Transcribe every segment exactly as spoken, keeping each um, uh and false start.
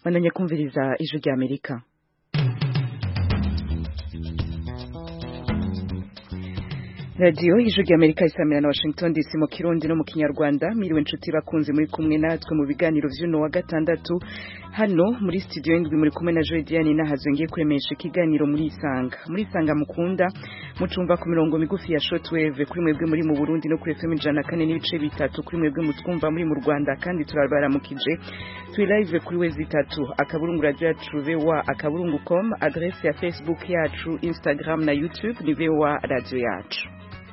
Bandanya kumviriza ijwi rya Amerika. Radio ijwi rya Amerika isamira na Washington D C mu Kirundi no mu Kinyarwanda. Miriwe nshuti bakunze muri kumwe natwe mu biganiro vy'uno wa gatandatu. Hano muri studio indwi muri kumwe na Joy Diane nahazwe ngiye kuremesha ikiganiro muri Isanga. Muri Isanga mukunda mucumva ku mirongo migufi ya shortwave kuri mwebwe muri mu Burundi no kuri F M ijana na kane n'ibice bitatu kuri mwebwe mutwumva muri mu Rwanda kandi turabaramukije. Turi live kuri wezi itatu akaburungu radio yacu V O A akaburungu point com, adresse ya Facebook yacu, Instagram na YouTube ni V O A radio yacu.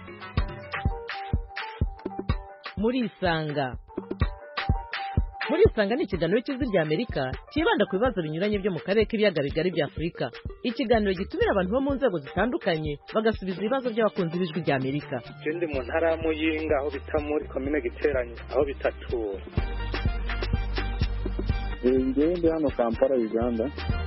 Muri Isanga Muri Isanga ni ikiganiro cy'ijwi rya Amerika kibanda ku bibazo binyuranye byo mu karere k'ibiyaga bigari bya Afurika. Ikiganiro gitumira abantu bo mu nzego zitandukanye bagasubiza ibibazo by'abakunzi b'ijwi rya Amerika. Ikindi mu ntara ya Muyinga aho bita muri commune Giteranyi aho bitatura. Ngende hano Kampala Uganda.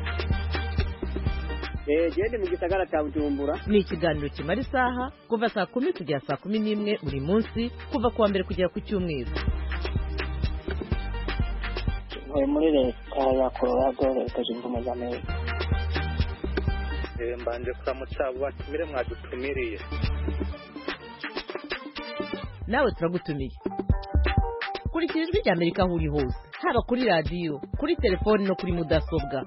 Eh gende mu gisagara cya Bujumbura. Ni ikiganiro kimara isaha kuva saa kumi kugera saa kumi n'imwe buri munsi kuva kuwa mbere kugera ku cyumweru. Ntuye muri leta ya Colorado leta zunze ubumwe za Amerika. Eh mbanje kuramutsa abo batumire mwadutumiriye. Nawe turagutumiye. Kurikira ijwi rya Amerika aho uri hose, haba kuri radio, kuri telefone no kuri mudasobwa.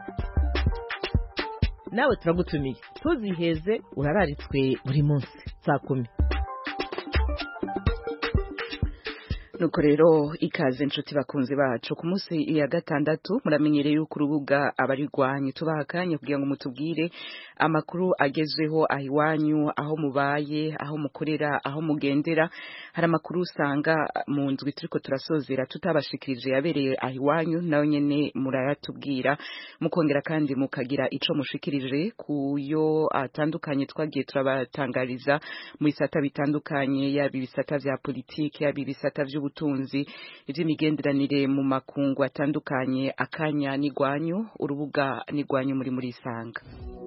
Nawe turagutumiye. Tuziheze urararitswe buri munsi saa kumi. Nuko rero ikaze nshuti bakunze bacu ku munsi ya gatandatu muramenyereye yuko urubuga abarirwanye tubahakanye kugira ngo mutubwire amakuru agezweho ahiwanyu aho mubaye aho mukorera aho mugendera. Hari amakuru usanga mu ndwi turiko turasozera tutabashikirije yabereye ahiwanyu nayo nyene murayatubwira mukongera kandi mukagira ico mushikirije kuyo atandukanye twagiye turabatangariza mu bisata bitandukanye yabi bisata vya politiki yabi bisata vyo ubutunzi ivy'imigenderanire mu makungu atandukanye. Akanya nigwanyu, urubuga nigwanyu muri muri Isanga.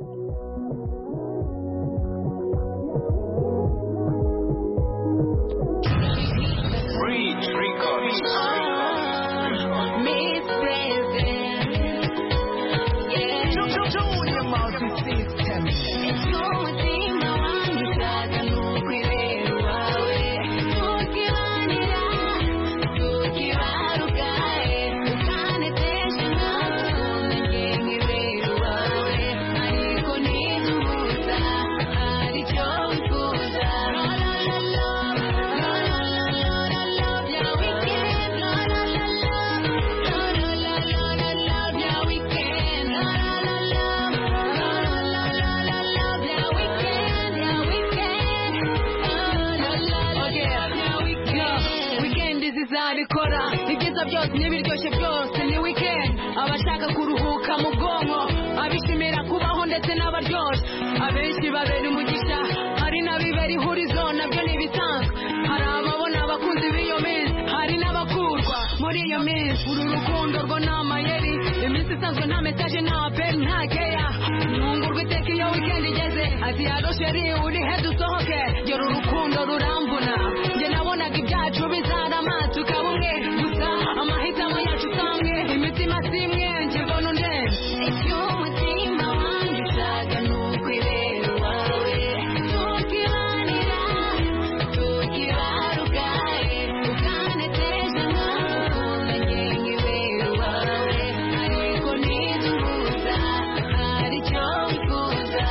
Byose n'ibiryoshye byose ni weekend abashaka kuruhuka mu bwonko abishimira kubaho ndetse n'abaryoshye abenshi babera umugisha hari n'abibera ihurizo nabyo ni bisanzwe hari ababona abakunzi b'iyo minsi hari n'abakurwa muri iyo minsi uru rukundo rwo n'amayeri iminsi isanzwe nta message nta pen nta keya ntungurwa iteka iyo weekend igeze ati yarosheri uri he dusohoke gera urukundo rurambuna njye nabonaga ibyacu bizarama tukaba umwe gusa amahitamo yacu samwe imitima simwe njibona undenze icyo umutima wanjye ushaka nukwibera uwawe tukibanira tukibaruka ukanetesha nkawe ngenga ibera uwawe ariko ntiduhuza hari icyo wifuza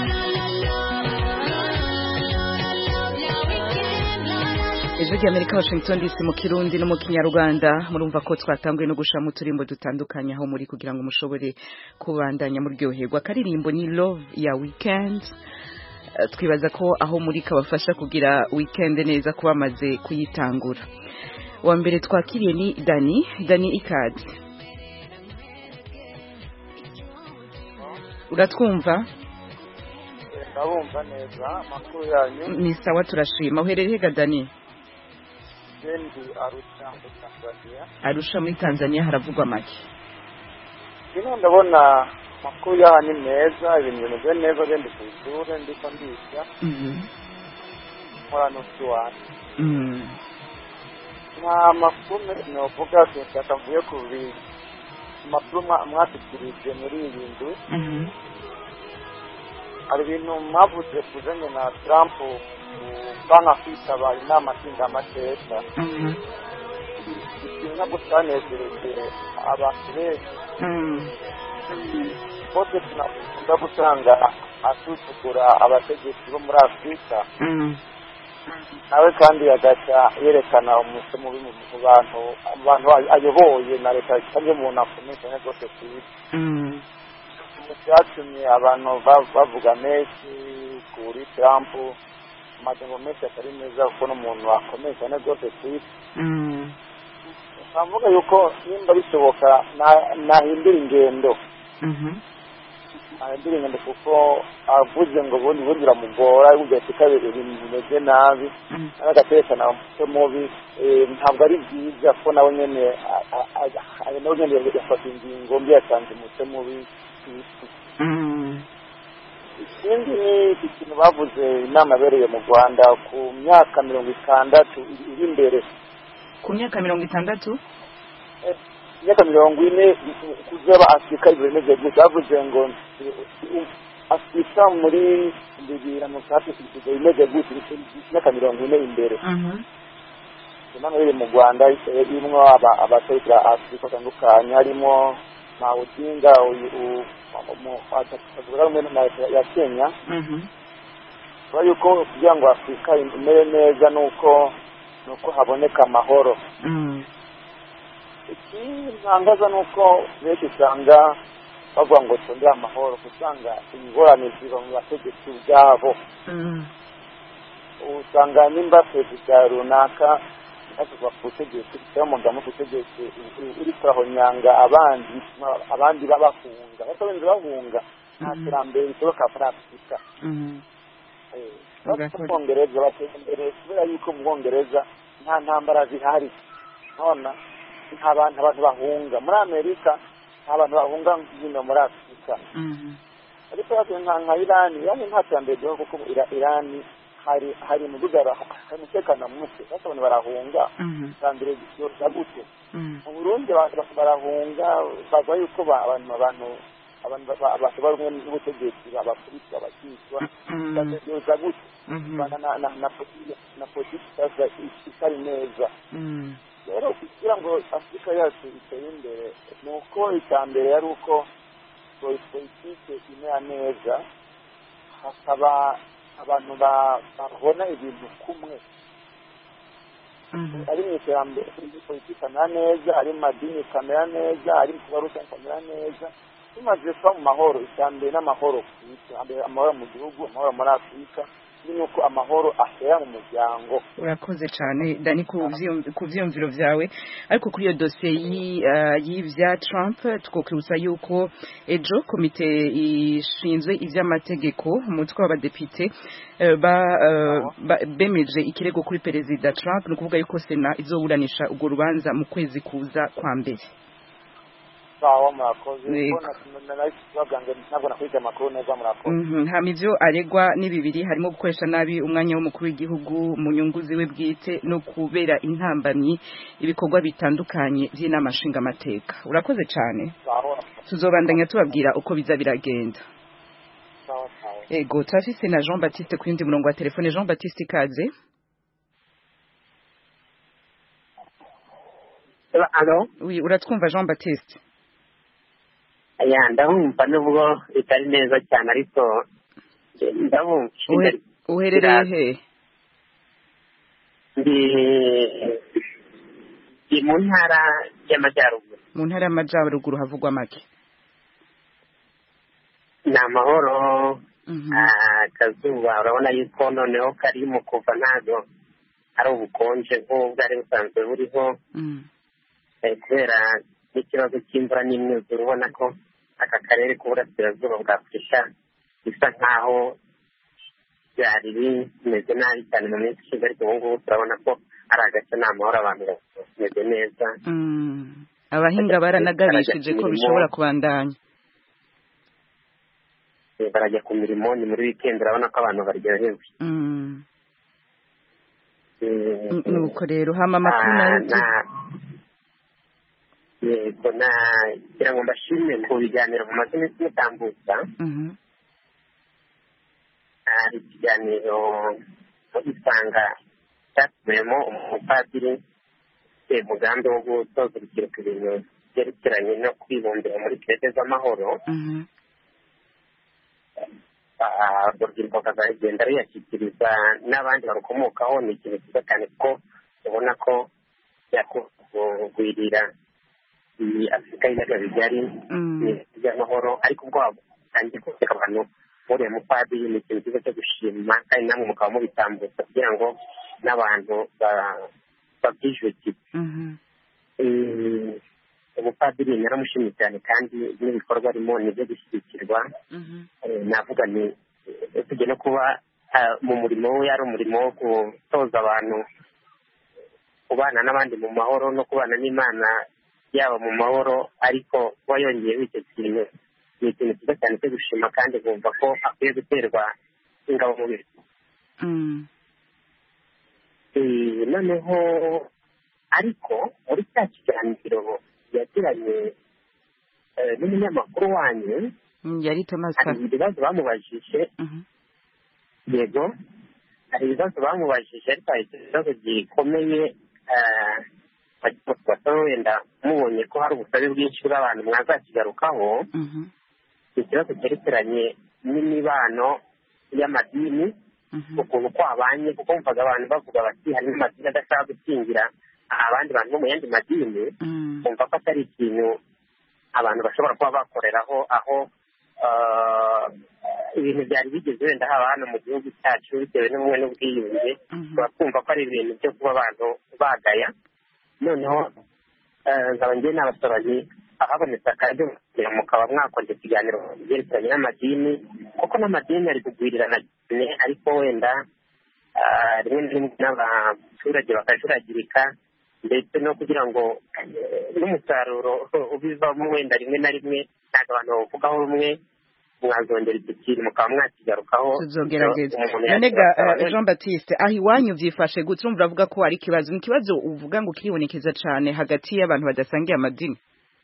Ijwi rya Amerika Washington D C mu Kirundi no mu Kinyarwanda. Murumva ko twatanguye no gushira mu turimbo dutandukanye aho muri kugira ngo mushobore kubandanya muryoherwa. Karirimbo ni Love ya Weekend. Uh, twibaza ko aho muri kabafasha kugira weekend neza kuba maze kuyitangura. Wa mbere twakiriye ni Dani, Dani Ikadi. Uratwumva? Ndabumva neza amakuru yanyu. Ni sawa turashima. Uherereye ga Dani? Ndi Arusha muri Tanzania. Arusha muri Tanzania haravugwa make. Bino ndabona makuru yaha ni meza ibintu bimeze neza gende kwishure ndiko ndisha. Mhm. Mora no tuwana. Mhm. nta makuru novuga gusa kavuye ku bintu amakuru mwashyikirije muri iyi nzu Mhm. hari ibintu mwavuze kuzanye na Trump banga kwitaba inama nshingamateka Mhm. ikintu gusanezereje abantu benshi Mhm. bose tunakunda gusanga asuzugura abategetsi bo muri Afurika Mhm. nawe kandi agaca yerekana umuco mubi mu bantu abantu ayoboye na leta cyangwa umuntu akomeye cyane rwose ku isi Mhm. byatumye abantu bavuga menshi kuri Trump amagambo menshi atari meza kuko n'umuntu akomeye cyane rwose ku isi Mhm. navuga yuko nimba bishoboka nahindura ingendo Mhm. nahindura ingendo kuko avuze ngo ubundi bundi biramugora burya tukabera ibintu bimeze nabi n'agaterekana umuco mubi ntabwo ari byiza ko nawe nyene nawe nyene yafata ingingo mbi yatanze umuco mubi ikindi ni iki kintu bavuze inama yabereye mu Rwanda ku myaka mirongo itandatu iri imbere ku myaka mirongo itandatu imyaka mirongo ine kuzaba Afurika ibimeze gutya bavuze ngo Afurika muri bibiri na mirongo itandatu imeze gutya imyaka mirongo ine imbere inama yabereye mu Rwanda irimo abaserukira Afurika batandukanye harimo Odinga ya Kenya kubera yuko kugira ngo Afurika imere neza nuko nuko haboneka amahoro ikitangaza nuko benshi usanga bavuga ngo tondere amahoro usanga ingorane ziba mu bategetsi ubwabo usanga nimba perezida runaka kuva ku butegetsi cyangwa umugabo ku butegetsi uri kurahonyanga abandi abandi babahunga ariko benshi bahunga nta terambere rishoboka muri Afurika mu Bwongereza bateza imbere kubera yuko mu Bwongereza nta ntambara zihari nona nta bantu abantu bahunga muri Amerika nta bantu bahunga hino muri Afurika ariko nka Irani yani nta terambere ryo kuko Irani hari hari mu bugara hari umutekano muke abantu barahunga kandi ryo gute mu Burundi barahunga bavuga yuko abantu abantu abantu bashobora kumwe n'ubutegetsi abakubitwa abakicwa byo gute bana na na na politiki sasa itari neza rero kugira ngo Afurika yacu itere imbere nuko itambere ari uko politiki imera neza hakaba abantu babona ibintu kumwe ari mu iterambere politiki kamera neza ari mu madini kamera neza ari mu kubaruka kamera neza tumaze kuba mu mahoro itambere n'amahoro ku isi amahoro mu gihugu amahoro muri Afurika nuko amahoro ahera mu muryango. Urakoze cyane Dani ku vyumviro vyawe ariko kuri iyo dossier y'ivya Trump twokwibutsa yuko ejo komite ishinzwe ivy'amategeko umutwe w'abadepite bemeje ikirego kuri perezida Trump no kuvuga yuko Sena izoburanisha urwo rubanza mu kwezi kuza kwa mbere. Sawa murakoze mbona nabaganga ntabwo nakwita makuru neza murakoze. Mhm hama ivyo aregwa ni bibiri harimo gukoresha nabi umwanya w'umukuru w'igihugu mu nyungu ziwe bwite no kubera intambamyi ibikorwa bitandukanye by'inama nshinga amateka. Urakoze cyane. Tuzobandanya tubabwira uko biza biragenda. Sawa sawa. Ego turafise na Jean Baptiste ku yindi murongo wa telefone. Jean Baptiste kaze. Allo? Oui, uratwumva Jean Baptiste? Ya ndabumva nubwo bitari neza cyane ariko ndabumva. Uherereye he? Ndi ndi mu ntara y'amajyaruguru. Mu ntara y'amajyaruguru havugwa make? Ni amahoro, akazuba urabona yuko noneho kari mu kuva ntago ari ubukonje nk'ubwo ari busanzwe buriho kubera n'ikibazo cy'imvura n'imyuzure ubona ko aka karere k'uburasirazuba bwa Afurika bisa nk'aho byari bimeze nabi cyane mu minsi ishize ariko ubu ngubu turabona ko ari agace n'amahoro abantu bameze neza. Abahinga baranagabishije ko bishobora kubandanya barajya ku mirimo ni muri weekend urabona ko abantu baryohewe. Nuko rero hama amakuru nayo yego nagira ngo mbashimire ku biganiro mu mazina y'itambutsa hari ikiganiro mugisanga cyatuyemo umupadiri umugambi wo gutoza urubyiruko ibintu byerekeranye no kwibumbira muri kerete z'amahoro urwo rubyiruko bakazagenda ruyashyikiriza n'abandi barukomokaho. ni ikintu cyiza cyane kuko ubona ko yakugwirira iyi afurika y'ibiyaga bigari by'amahoro, ariko ubwo watangiye kubaka abantu buriya mupadiri ni ikintu cyiza cyo gushima, kandi namwe mukaba mubitambutsa kugira ngo n'abantu babyijukire. umupadiri naramushimye cyane kandi n'ibikorwa arimo ni byo gushyigikirwa. navuga ni tujye no kuba mu murimo we ari umurimo wo gutoza abantu kubana n'abandi mu mahoro no kubana n'Imana yaba mu mahoro, ariko kuba yongeyeho icyo kintu ni ikintu cyiza cyane cyo gushima, kandi bumva ko akwiye guterwa ingabo mu bihe. noneho ariko muri cya kiganiro yagiranye n'umunyamakuru wanyu yari Thomas hari ibibazo bamubajije. yego hari ibibazo bamubajije, ariko hari ikibazo gikomeye basaba wenda mubonye ko hari ubusabe bwinshi bw'abantu mwazakigarukaho. ikibazo cyerekeranye n'imibano y'amadini, ukuntu kwabanye, kuko mvaga abantu bavuga bati hari n'amadini adashaka gukingira abandi bantu bo mu yandi madini. kumva ko atari ikintu abantu bashobora kuba bakoreraho, aho ibintu byari bigeze wenda haba hano mu gihugu cyacu bitewe n'ubumwe n'ubwiyunge, kumva ko ari ibintu byo kuba abantu bagaya. noneho nkaba ngiye n'abasaba nti ahabonetse akaryo mukaba mwakora ikiganiro byerekeranye n'amadini, kuko n'amadini ari kugwirirana cyane, ariko wenda rimwe na rimwe n'abaturage bakajuragirika, ndetse no kugira ngo n'umusaruro ubivamo wenda rimwe na rimwe ntabwo abantu bawuvugaho rumwe. mwazongera icyo kintu mukaba mwakigarukaho. tuzogerageza. nonega Jean Baptiste, aho iwanyu byifashe gutya urumva avuga ko ari ikibazo, ni ikibazo uvuga ngo kiribonekeza cyane hagati y'abantu badasangiye amadini?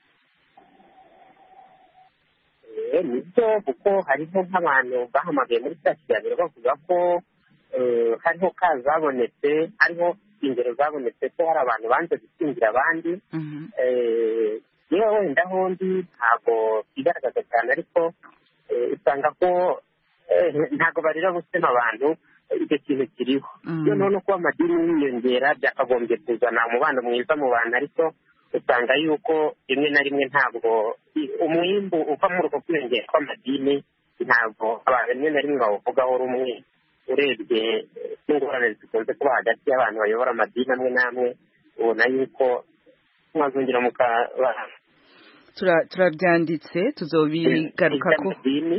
nibyo, kuko hariho nk'abantu bahamagaye muri cya kiganiro bavuga ko hariho ka zabonetse, hariho ingero zabonetse ko hari abantu banze gukingira abandi. yewe wenda hondi ntabwo igaragaza cyane, ariko usanga ko ntabwo barira gusema abantu icyo kintu kiriho. noneho no kuba amadini yiyongera byakagombye kuzana umubano mwiza mu bantu, ariko usanga yuko rimwe na rimwe ntabwo umwimbu uva muri uko kwiyongera kw'amadini ntabwo abantu rimwe na rimwe bawuvugaho rumwe. urebye n'ingorane zikunze kuba hagati y'abantu bayobora amadini amwe n'amwe, ubona yuko mwazongera mukaba turabyanditse tuzobigarukako.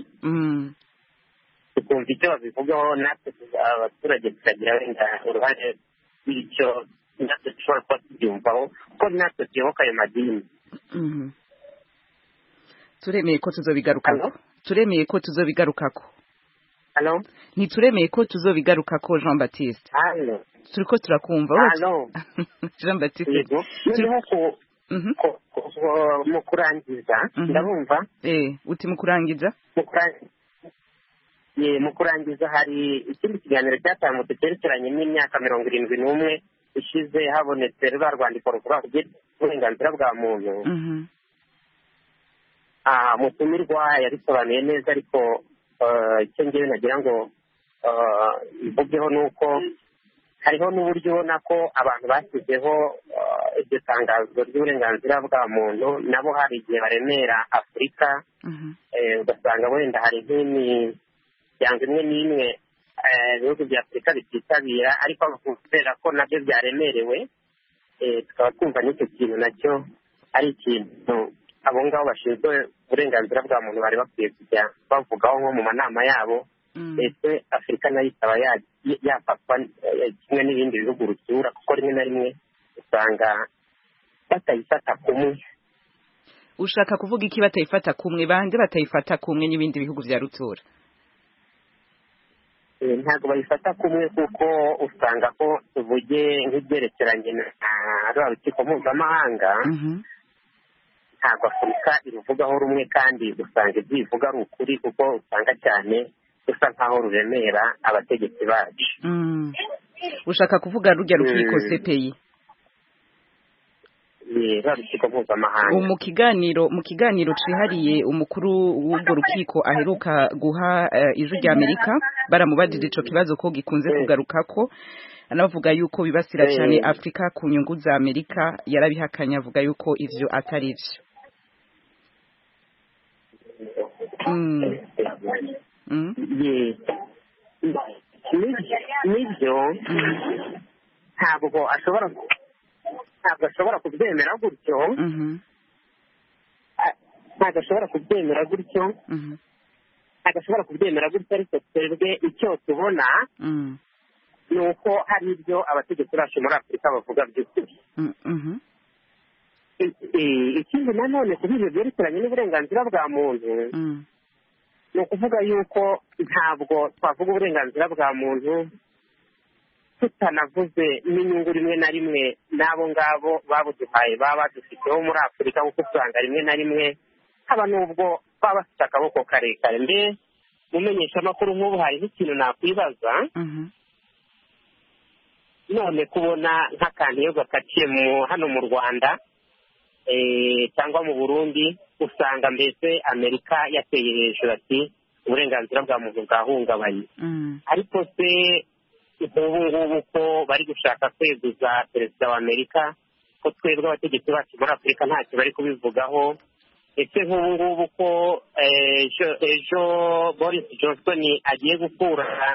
tukumva icyo babivugaho, natwe abaturage tukagira wenda uruhare rw'icyo natwe dushobora kuba tubyumvaho, kuko natwe tuyoboka ayo madini. turemeye ko tuzobigarukako turemeye ko tuzobigarukako Hello? Ntituremeye ko tuzobigarukako Jean Baptiste. Hello. Turiko turakumva. Hello. Jean Baptiste. Yego. Turiko ko mu kurangiza ndabumva. Eh, uti mu kurangiza? Mu kurangiza. Ye mu kurangiza hari ikindi kiganiro cyatambutse cyerekeranye n'imyaka mirongo irindwi n'umwe ishize habonetse rwa rwandiko ruvuga ku burenganzira bwa muntu. Ah, mutumirwa yabisobanuye neza, ariko icyo ngewe nagira ngo mvugeho ni uko hariho n'uburyo ubona ko abantu bashyizeho iryo tangazo ry'uburenganzira bwa muntu nabo hari igihe baremera Afurika. ugasanga wenda hari nk'imiryango imwe n'imwe ibihugu bya Afurika bititabira, ariko kubera ko nabyo byaremerewe tukaba twumva n'icyo kintu nacyo ari ikintu abo ngabo bashinzwe uburenganzira bwa muntu bari bakwiye kujya bavugaho nko mu manama yabo. ese Afurika nayo ikaba yafatwa kimwe n'ibindi bihugu rutura, kuko rimwe na rimwe usanga batayifata kumwe. ushaka kuvuga iki batayifata kumwe? bande batayifata kumwe n'ibindi bihugu bya rutura? ntabwo bayifata kumwe, kuko usanga ko tuvuge nk'ibyerekeranye na rwa rukiko mpuzamahanga. ntabwo afurika iruvugaho rumwe kandi usanga ibyo ivuga ari ukuri kuko usanga cyane rusa nkaho ruremera abategetsi bacu. Ushaka kuvuga rujya rukiko C P I? Yego, rukiko mpuzamahanga. Mu kiganiro mu kiganiro cihariye umukuru w'ubwo rukiko aheruka guha uh, ijwi rya Amerika baramubajije ico kibazo ko gikunze kugarukako, anavuga yuko bibasira cyane Afrika ku nyungu za Amerika, yarabihakanya avuga yuko ivyo atari byo. Mm. Mm. Nibyo ntabwo ashobora ntabwo ashobora kubyemera gutyo ntabwo ashobora kubyemera gutyo ntabwo ashobora kubyemera gutyo ariko twebwe icyo tubona ni uko hari ibyo abategetsi bacu muri Afurika bavuga by'ukuri. Ikindi nanone kuri ibyo byerekeranye n'uburenganzira bwa muntu ni ukuvuga yuko ntabwo twavuga uburenganzira bwa muntu tutanavuze n'inyungu rimwe na rimwe n'abo ngabo babuduhaye baba badufiteho muri Afurika, kuko usanga rimwe na rimwe haba n'ubwo baba bafite akaboko karekare. mbe mumenyeshamakuru nk'ubu hariho ikintu nakwibaza, none kubona nk'akantu iyo gakatiye hano mu Rwanda cyangwa mu Burundi, usanga mbese Amerika yateye hejuru ati uburenganzira bwa muntu bwahungabanye. Ariko se nk'ubu ngubu ko bari gushaka kweguza perezida wa Amerika, ko twebwe abategetsi bacu muri Afurika ntacyo bari kubivugaho. Ese nk'ubu ngubu ko ejo Boris Johnson agiye gukura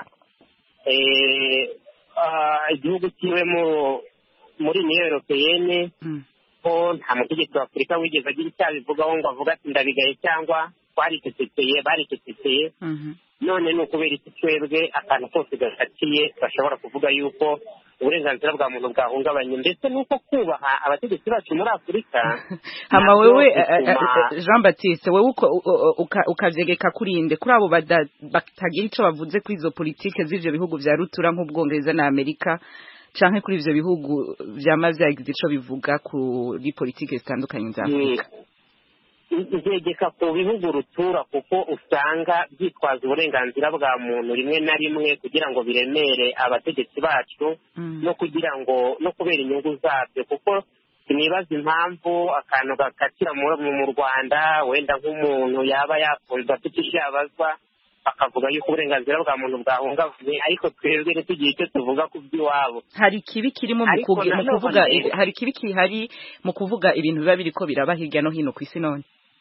igihugu kiwe muri Union Européenne, ko nta mutegetsi wa Afurika wigeze agira icyo abivugaho ngo avuga ati ndabigaye cyangwa twaricecekeye baricecekeye. None ni ukubera iki twebwe akantu kose gakatiye bashobora kuvuga yuko uburenganzira bwa muntu bwahungabanye, ndetse nuko kubaha abategetsi bacu muri Afurika. Hama wewe Jean Baptiste, wewe ukavyegeka kurinde kuri abo batagira ico bavuze kuri izo politike z'ivyo bihugu vya rutura nk'Ubwongereza na Amerika, canke kuri ivyo bihugu vyama vyagize ico bivuga kuri politike zitandukanye za Afurika? Nzegeka ku bihugu rutura kuko usanga byitwaza uburenganzira bwa muntu rimwe na rimwe kugira ngo biremere abategetsi bacu, no kugira ngo no kubera inyungu zabyo. Kuko sinibaza impamvu akantu gakatira mu Rwanda, wenda nk'umuntu yaba yafunzwe afite icyo yabazwa bakavuga yuko uburenganzira bwa muntu bwahungabanye, ariko twebwe ntitugiye icyo tuvuga ku by'iwabo. Hari kibi kirimo mu kuvuga hari kibi kihari mu kuvuga ibintu biba biriko biraba hirya no hino ku isi none?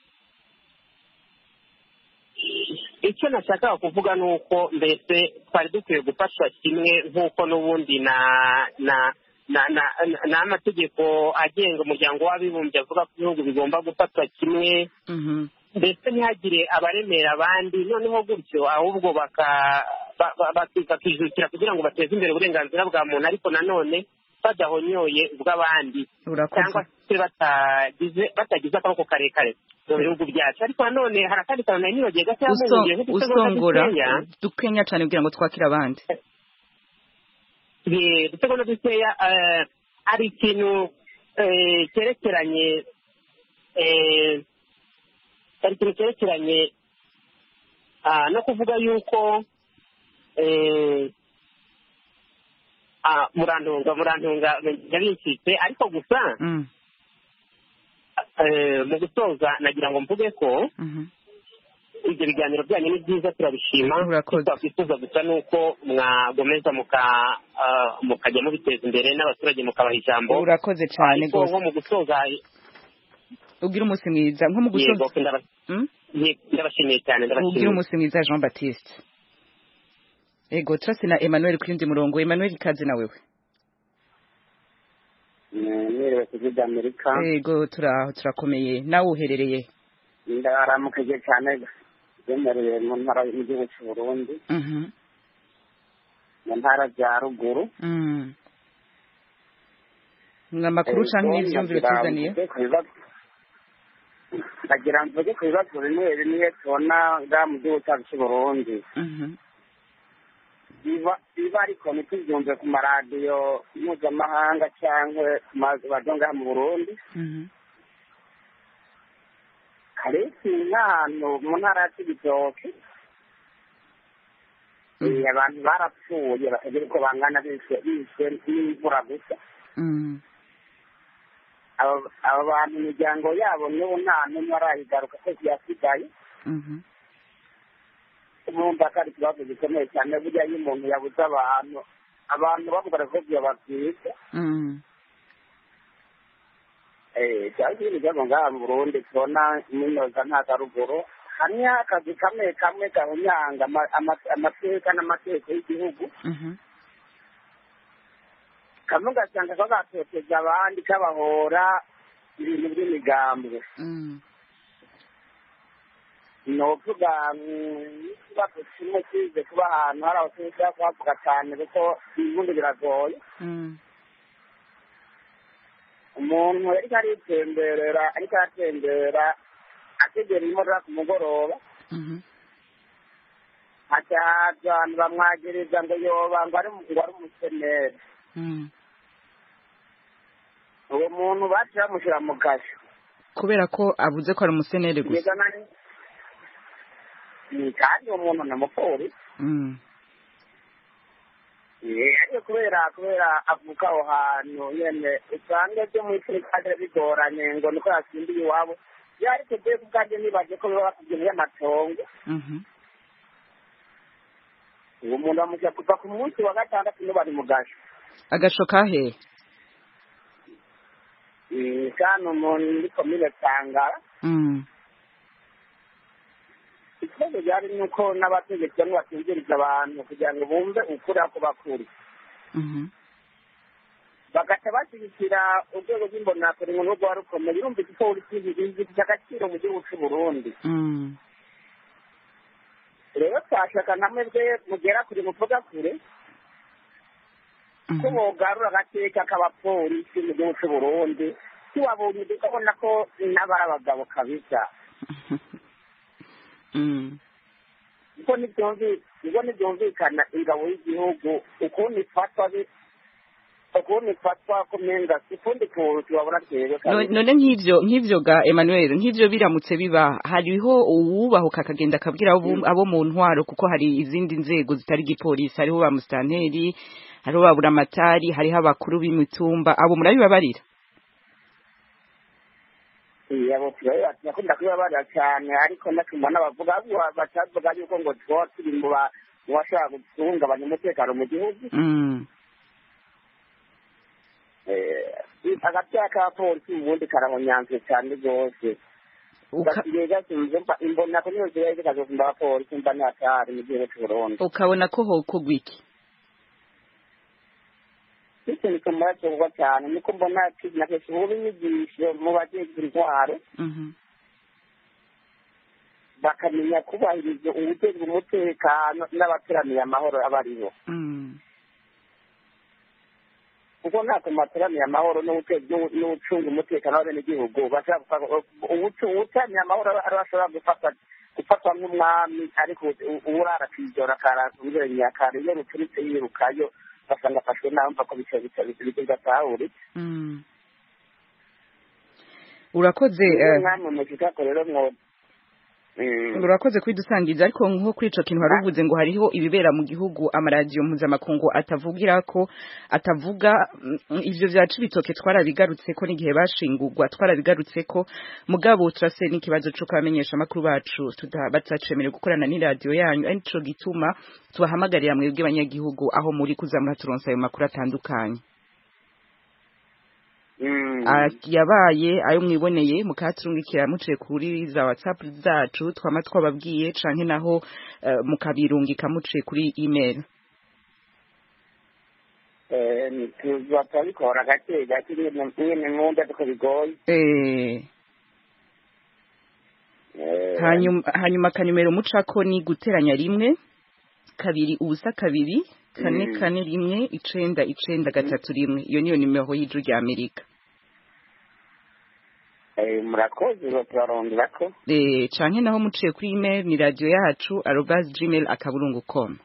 Icyo nashakaga kuvuga ni uko mbese twari dukwiye gufashwa kimwe nk'uko n'ubundi na na n'amategeko agenga umuryango w'abibumbye avuga ko ibihugu bigomba gufatwa kimwe. Mbese ntihagire abaremera abandi, noneho gutyo ahubwo bakijukira kugira ngo bateze imbere uburenganzira bwa muntu, ariko nanone badahonyoye ubw'abandi cyangwa se batagize akaboko karekare mu bihugu byacu. Ariko nanone hari akandi kantu nari nibagiye gake yamugiye usongora dukenya cyane kugira ngo twakire abandi. Ye dusegonda dukeya, ari ikintu cyerekeranye ari ikintu cyerekeranye no kuvuga yuko murantunga murantunga yabincitse, ariko gusa mu gusoza nagira ngo mvuge ko ibyo biganiro byanyu ni byiza, turabishima. Twakwifuza gusa nuko mwagomeza mukajya mubiteza imbere n'abaturage mukabaha ijambo. Urakoze cyane rwose. Nko mu gusoza ugira umunsi mwiza, nko mu gusoza ndabashimiye cyane. Ugira umunsi mwiza Jean Baptiste. Ego Trasi na Emmanuel kuri ndi murongo. Emmanuel, ikaze na wewe. Mwiriwe kujya Amerika. Ego turaho turakomeye. Nawe uherereye? Ndaramukije cyane, yemereye mu ntara y'igihugu cy'u Burundi. Mhm. Mu ntara ya ruguru. Mhm. N'amakuru canke n'ivyumviro tuzaniye? Ndagira mvuge ku bibazo bimwe bimwe tubona nga mu gihugu cyacu cy'u Burundi. Mhm. Biba biba ariko ntitubyumve ku maradiyo mpuzamahanga cyangwa ku mazu badonga mu Burundi. Mhm. munsi nk'ahantu mu ntara ya Cibitoke abantu barapfuye batagira uko bangana bishwe bishwe n'imvura gusa abo bantu imiryango yabo n'ubu nta n'umwe arayigaruka ko yasigaye urumva ko ari ikibazo gikomeye cyane burya iyo umuntu yabuze abantu abantu bavuga ko byababwiza cyangwa ibintu byabo ngaha mu Burundi tubona iminoza nta garuguru hamwe akazi kamwe kamwe gahunyanga amateka n'amategeko y'igihugu kamwe ugasanga ko gatoteza abandi kabahora ibintu by'imigambwe novuga ikibazo kimwe kize kuba ahantu hari aho tuza kuhavuga cyane kuko ubundi biragoye umuntu ariko aritemberera ariko aratembera ategera imodoka ku mugoroba haca haza abantu bamwagiriza ngo yoba ngo ari umuseneri uwo muntu baciye bamushyira mu kasho kubera ko avuze ko ari umuseneri gusa kandi uwo muntu ni umupolisi ariko kubera kubera avuka aho hantu nyine usanga byo muri afurika bigoranye ngo niko yasimbiye iwabo iyo ariko byo ubwanjye nibaje ko biba batugeneye amatongo uwo muntu bamushyira kuva ku munsi wa gatandatu niba bari mu gasho agasho kahe kandi umuntu muri komine Tangara ikibazo byari ni uko n'abategetsi bamwe batumviriza abantu kugira ngo bumve ukuri ako bakuri bagaca bashyigikira urwego rw'imbonakure ngo nubwo wari ukomeye urumva ko uri gifite agaciro mu gihugu cy'u Burundi rero twashaka nka mwebwe mugera kure muvuga kure ko bogarura agateka k'abapolisi mu gihugu cy'u Burundi tiwabonye ukabona ko n'abari abagabo kabisa kuko ntibyumvikana ingabo y'igihugu ukuntu ifatwa ukuntu ifatwa kumenga ukundi kuntu tubabona twebwe none nk'ivyo nk'ivyo ga Emmanuel nk'ivyo biramutse biba hariho uwubahuka akagenda akabwira abo mu ntwaro kuko hari izindi nzego zitari gipolisi hariho ba mustanteri hariho ba buramatari hariho abakuru b'imitumba abo murabibabarira yabo turabona nakunda kubabarira cyane ariko nakimana bavuga batavuga yuko ngo twa turi mu bashaka guhungabanya umutekano mu gihugu agapya ka polisi ubundi karahonyanzwe cyane rwose imbona ko niyo ziba zikazofumba abapolisi mba n'atari mu gihugu cy'u Burundi ukabona ko hokorwa iki bityo bikamara cyangwa cyane niko mbona na kenshi ubu inyigisho mu bajeje intwaro bakamenya kubahiriza ubutezwe umutekano n'abateraniye amahoro abariho kuko ntako materaniye amahoro n'ucunga umutekano w'abenegihugu uwuteraniye amahoro arashobora gufata gufatwa nk'umwami ariko uburara kw'ijoro akarasubiranya kare iyo ruturitse yirukayo basanga afashwe nawe mva ko bica bica bigatahuri urakoze mwami mukikako rero mwo urakoze kwidusangiza ariko nko kuri ico kintu haruvuze ngo hariho ibibera mu gihugu amaradiyo mpuzamakungu atavugira ko atavuga ivyo vya Cibitoke twarabigarutse ko n'igihe bashingurwa twarabigarutse ko mugabo turase n'ikibazo cyo kwamenyesha makuru bacu tudabatacemere gukorana n'iradiyo yanyu arico gituma tubahamagarira mwebwe abanyagihugu aho muri kuzamura turonsa ayo makuru atandukanye yabaye ayo mwiboneye mukaturungikira muciye kuri za WhatsApp zacu twama twababwiye canke naho mukabirungika muciye kuri email eh tuzabikora gake gake nyine nkunda ko bigoye eh hanyuma hanyuma kanimero mucako ni guteranya rimwe kabiri ubusa kabiri kane kane rimwe icenda icenda gatatu rimwe iyo niyo nimero y'ijuru rya Amerika eh murakoze baturarondera ko eh canke naho muciye kuri email ni radio yacu arobase gmail akaburungu dot com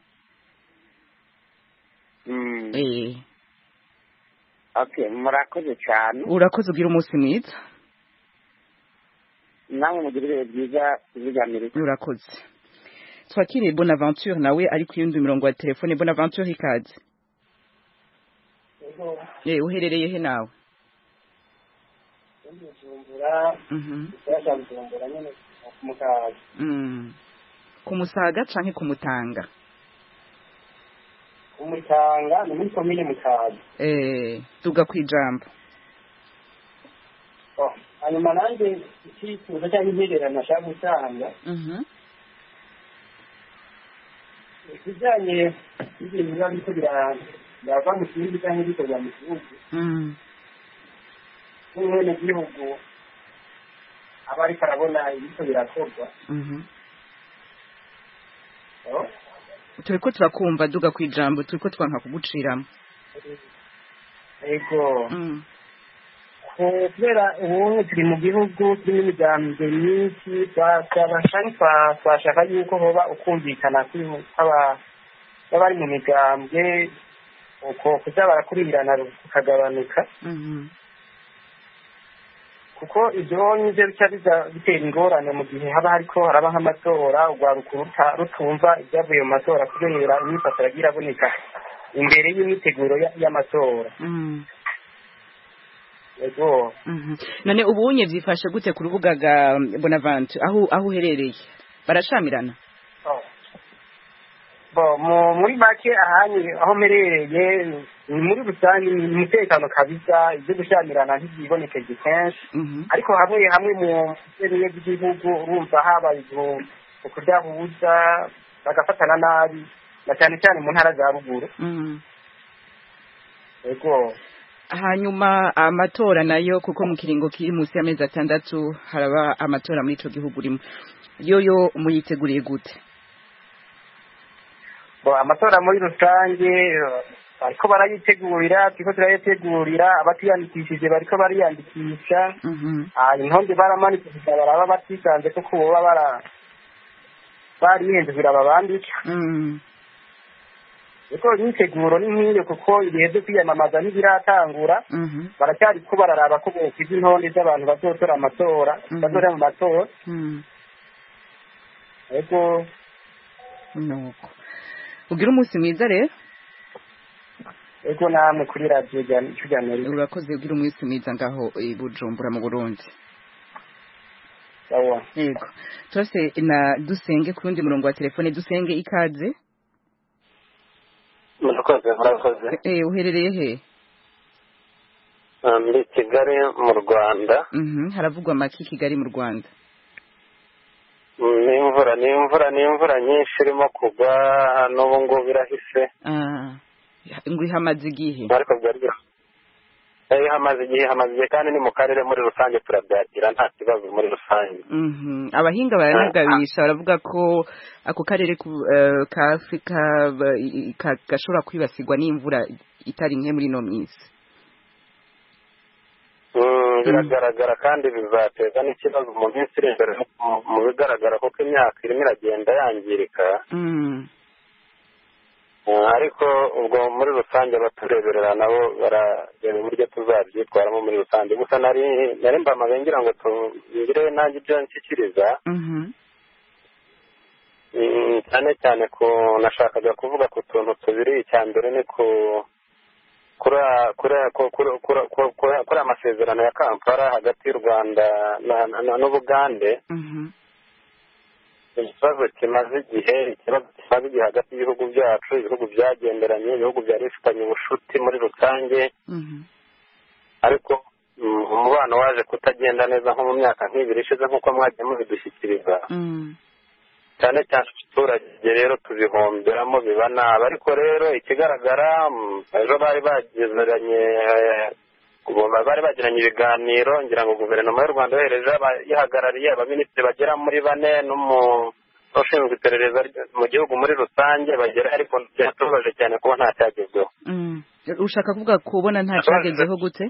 mm eh okay murakoze cyane urakoze ugira umunsi mwiza namwe mugira ibihe byiza bya Amerika. Urakoze. Twakiriye Bonaventure nawe ari ku yundi mirongo ya telefone. Bonaventure ikaze. Eh uherereye he nawe? Bujumbura. Mhm. Cyashaka Bujumbura nyene kumusaga. Mhm. Kumusaga canke kumutanga? Kumutanga ni muri komine Mutaga. Eh tuga kwijambo. Oh, hanyuma nanjye ikifuzo cyangwa intererano nashaka gutanga. Mhm. Ikijanye n'ibintu biba biriko birava mu gihugu cyangwa bikorwa mu gihugu. Mhm. N'umwene gihugu aba ariko arabona ibiko birakorwa. Mhm. Oh. Turiko turakumva duga kwijambo turiko twanka kuguciramo. Ego. Mhm. Kubera ubu turi mu gihugu kirimo imigambi myinshi twabashaka twashaka yuko hoba ukumvikana kw'aba bari mu migambwe uko kuza barakurirana kukagabanuka kuko ibyo nivyo bica bitera ingorane mu gihe haba hariko haraba nk'amatora urwaruka rutumva ibyavuye mu matora kubera imyifatire agira aboneka imbere y'imiteguro y'amatora. Ego. Mhm. None ubunye vyifashe gute ku rubuga ga Bonavante aho aho uherereye? Barashamirana? Oh. Bo mu muri make ahanye aho merereye ni muri rusange ni umutekano kabisa ibyo gushamirana ntibibonekeye kenshi. Ariko hamwe hamwe mu sereye by'igihugu urumva haba ibyo kuryahuza bagafatana nabi na cyane cyane mu ntara za ruguru. Mhm. Ego. Hanyuma amatora nayo kuko mu kiringo kiri munsi y'amezi atandatu haraba amatora muri ico gihugu rimwe yoyo muyiteguriye gute? Bo amatora muri rusange ariko barayitegurira tiko turayitegurira abatiyandikishije bariko bariyandikisha. Mhm. Ah intonde baramanitse baraba batisanze ko kuba bara barihindura babandika. Mhm. Eko niteguro ni nk'iyo kuko ibihe byo kwiyamamaza ntibiratangura. Mhm. Baracyari ko bararaba ko bokiza intonde z'abantu bazotora amatora bazora mu matora. Mhm. Eko nuko ugira umunsi mwiza rero. Eko namwe kuri radio ya Amerika. Urakoze ugira umunsi mwiza ngaho i Bujumbura mu Burundi. Sawa. Yego. Tose na dusenge ku rundi murongo wa telefone dusenge ikaze. Murakoze murakoze. Eh uherereye he? Muri Kigali mu Rwanda. Mhm haravugwa maki Kigali mu Rwanda. Ni imvura ni imvura ni imvura nyinshi irimo kugwa n'ubu ngo birahise. Ah. Ngwi hamaze igihe. Ariko byari Eh hamaze igihe hamaze igihe kandi ni mu karere muri rusange turabyakira nta kibazo muri rusange. Mhm abahinga baranagabisha baravuga ko ako karere ka Afrika gashobora kwibasirwa n'imvura itari nke muri no minsi. Mm biragaragara kandi bizateza n'ikibazo mu minsi iri imbere mu bigaragara ko imyaka irimo iragenda yangirika. Mhm. Ariko ubwo muri rusange abatureberera nabo baragena uburyo tuzabyitwaramo muri rusange gusa nari nari mbamaze ngira ngo tungire nanjye ibyo nshyikiriza. Mhm. cyane cyane ko nashakaga kuvuga ku tuntu tubiri icya mbere ni ku kura kura kura amasezerano ya Kampala hagati y'u Rwanda n'Ubugande. Mhm. Ikibazo kimaze igihe ikibazo kimaze igihe hagati y'ibihugu byacu ibihugu byagenderanye ibihugu byari bifitanye ubushuti muri rusange. Ariko umubano waje kutagenda neza nko mu myaka nk'ibiri ishize nk'uko mwagiye mubidushyikiriza. Cyane cyane abaturage rero tubihomberamo biba nabi ariko rero ikigaragara ejo bari bagezeranye bari bagiranye ibiganiro ngira ngo guverinoma y'u Rwanda yohereje yihagarariye abaminisitiri bagera muri bane n'umushinzwe iperereza mu gihugu muri rusange bagera ariko byatubaje cyane kuba nta cyagezweho. Ushaka kuvuga kubona nta cyagezeho gute?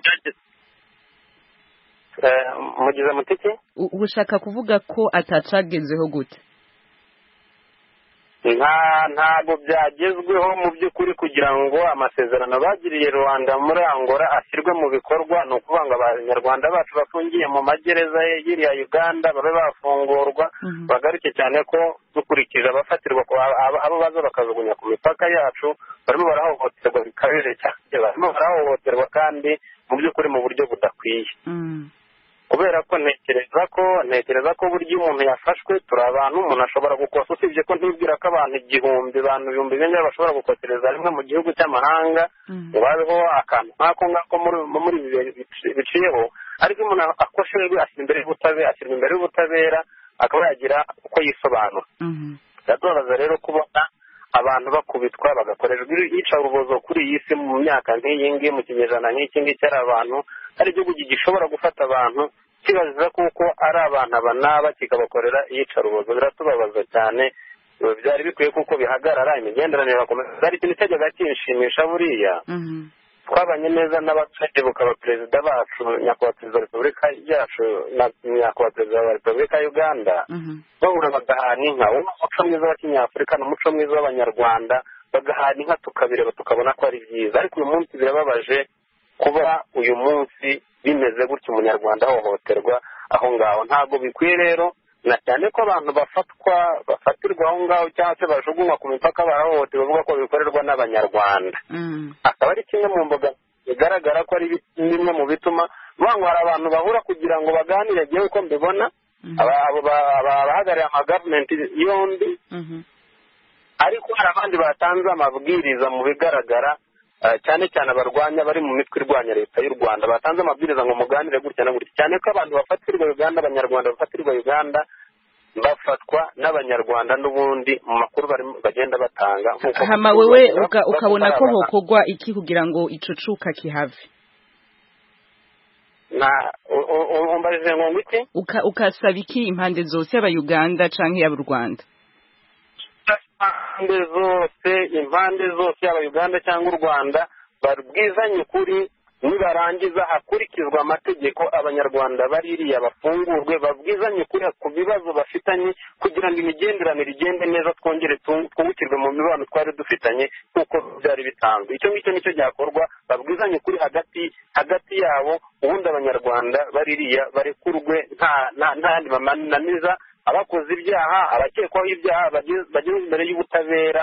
Mugize mutiki? Ushaka kuvuga ko atacagezeho gute? nta ntabwo byagezweho mu by'ukuri kugira ngo amasezerano bagiriye Rwanda muri Angola ashyirwe mu bikorwa. Ni ukuvuga ngo abanyarwanda bacu bafungiye mu magereza y'iriya Uganda babe bafungurwa, bagaruke cyane ko dukurikije abafatirwa abo baza bakajugunya ku mipaka yacu barimo barahohoterwa bikabije cyane, barimo barahohoterwa kandi mu by'ukuri mu buryo budakwiye. Kubera ko ntekereza ko ntekereza ko buryo umuntu yafashwe turi abantu, umuntu ashobora gukosa, usibye ko ntibwira ko abantu igihumbi abantu ibihumbi bine bashobora gukosereza rimwe mu gihugu cy'amahanga ngo babeho akantu nk'ako ngako muri ibi bihe biciyeho, ariko umuntu akosherejwe ashyira imbere y'ubutabera ashyirwa imbere y'ubutabera akaba yagira uko yisobanura. Biratubabaza rero kubona abantu bakubitwa bagakorerwa iyicarubozo kuri iyi si mu myaka nk'iyi ngiyi, mu kinyejana nk'iki ngiki, ari abantu ari igihugu gishobora gufata abantu kibaziza kuko ari abantu abanaba kikabakorera iyicarubozo. Biratubabaza cyane, byari bikwiye kuko bihagarara, imigenderanire irakomeza. Hari ikintu cyajyaga kinshimisha buriya, twabanye neza n'abaturage bukaba perezida bacu, nyakubahwa perezida wa repubulika yacu na nyakubahwa perezida wa repubulika ya Uganda, bahura bagahana inka. Umuco mwiza wa kinyafurika n'umuco mwiza w'abanyarwanda, bagahana inka tukabireba tukabona ko ari byiza. Ariko uyu munsi birababaje kuba uyu munsi bimeze gutyo, umunyarwanda ahohoterwa aho ngaho. Ntabwo bikwiye rero, na cyane ko abantu bafatwa bafatirwa aho ngaho cyangwa se bajugunywa ku mipaka barahohoterwa, bavuga ko bikorerwa n'abanyarwanda. Akaba ari kimwe mu mboga bigaragara ko ari bimwe mu bituma bangwa hari abantu bahura kugira ngo baganire, ngewe uko mbibona abahagarariye amagavumenti yombi, ariko hari abandi batanze amabwiriza mu bigaragara, cyane cyane abarwanya bari mu mitwe irwanya leta y'u Rwanda batanze amabwiriza ngo muganire gutya na gutya, cyane ko abantu bafatirwa Uganda, abanyarwanda bafatirwa Uganda bafatwa n'abanyarwanda n'ubundi mu makuru bagenda batanga. Hama wewe ukabona ko hokogwa iki kugira ngo ico cuka kihave? Na umbarije ngo ngwiki ukasaba iki impande zose aba Uganda canke y'u Rwanda? Impande zose impande zose aba Uganda cyangwa u Rwanda barubwizanye ukuri, nibarangiza hakurikizwa amategeko, abanyarwanda baririya bafungurwe, babwizanye ukuri ku bibazo bafitanye kugira ngo imigenderanire igende neza, twongere twungukirwe mu mibano twari dufitanye nk'uko byari bisanzwe. Icyo ngicyo nicyo cyakorwa, babwizanye ukuri hagati hagati yabo, ubundi abanyarwanda baririya barekurwe nta ntandi bamananiza. Abakoze ibyaha, abakekwaho ibyaha bageze imbere y'ubutabera,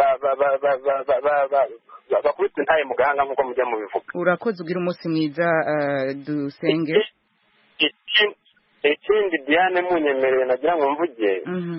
bakubitwe ntaye mu gahanga nk'uko mujya mubivuga. Urakoze, ugira umunsi mwiza, dusenge. Ikindi Diane munyemereye nagira ngo mvuge,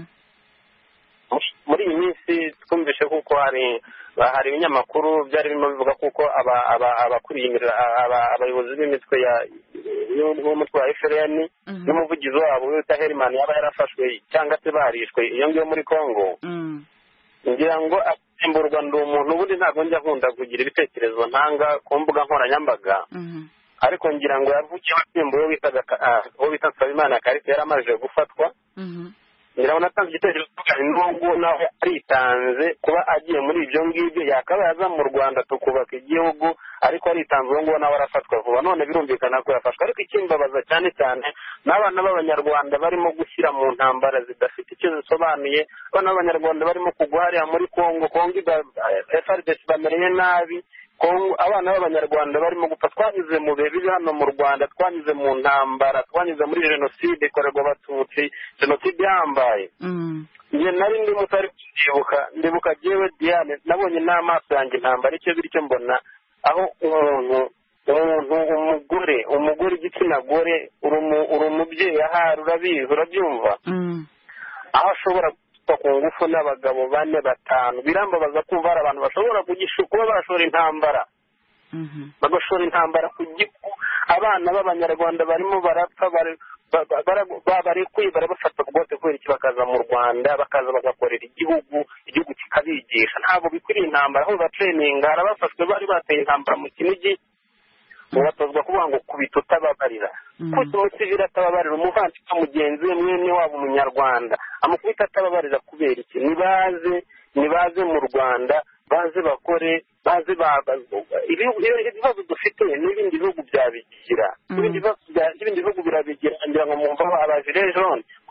muri iyi minsi twumvishe kuko hari hari ibinyamakuru byari birimo bivuga kuko abakuriye abayobozi b'imitwe y'umutwe wa F R N n'umuvugizi wabo wita Herman yaba yarafashwe cyangwa se barishwe iyo ngiyo muri Congo. Ngira ngo asimburwa ndi umuntu ubundi ntabwo njya nkunda kugira ibitekerezo ntanga ku mbuga nkoranyambaga, ariko ngira ngo yavukiye asimbuye witaga uwo bita Nsabimana Karisa yaramaze gufatwa. Ngira ngo natanze igitekerezo kandi n'ubwo nawe aritanze kuba agiye muri ibyo ngibyo, yakaba yaza mu Rwanda tukubaka igihugu, ariko aritanze uwo nguwo nawe arafatwa vuba. None birumvikana ko yafashwe, ariko ikimbabaza cyane cyane n'abana b'abanyarwanda barimo gushyira mu ntambara zidafite icyo zisobanuye, abana b'abanyarwanda barimo kugwa hariya muri Congo. Congo F R D C bamereye nabi, abana b'abanyarwanda barimo gupfa. Twanyuze mu bihe biri hano mu Rwanda, twanyuze mu ntambara, twanyuze muri jenoside ikorerwa abatutsi, jenoside yambaye. Njye nari ndi mutari ndibuka ndibuka jewe Diane, nabonye n'amaso yanjye intambara icyo bityo mbona aho umuntu umuntu umugore umugore igitsina gore uri umubyeyi ahari, urabizi urabyumva, aho ashobora ku ngufu n'abagabo bane batanu. Birambabaza kumva hari abantu bashobora kugishuka kuba bashora intambara, bagashora intambara ku gifu. Abana b'abanyarwanda barimo barapfa, barekuye barabafata bwose kubera iki, bakaza mu Rwanda bakaza bagakorera igihugu, igihugu kikabigisha. Ntabwo bikwiriye intambara, aho batraininga harabafashwe bari bateye intambara mu Kinigi, ubatozwa kuvuga ngo kubita utababarira. Kuko umusivili atababarira umuvandimwe mugenzi we mwene wabo umunyarwanda, amukubita atababarira kubera iki? Nibaze nibaze mu Rwanda, baze bakore, baze ibibazo dufite n'ibindi bihugu byabigira, ibindi bihugu birabigira. Ngira ngo mwumva abajire jone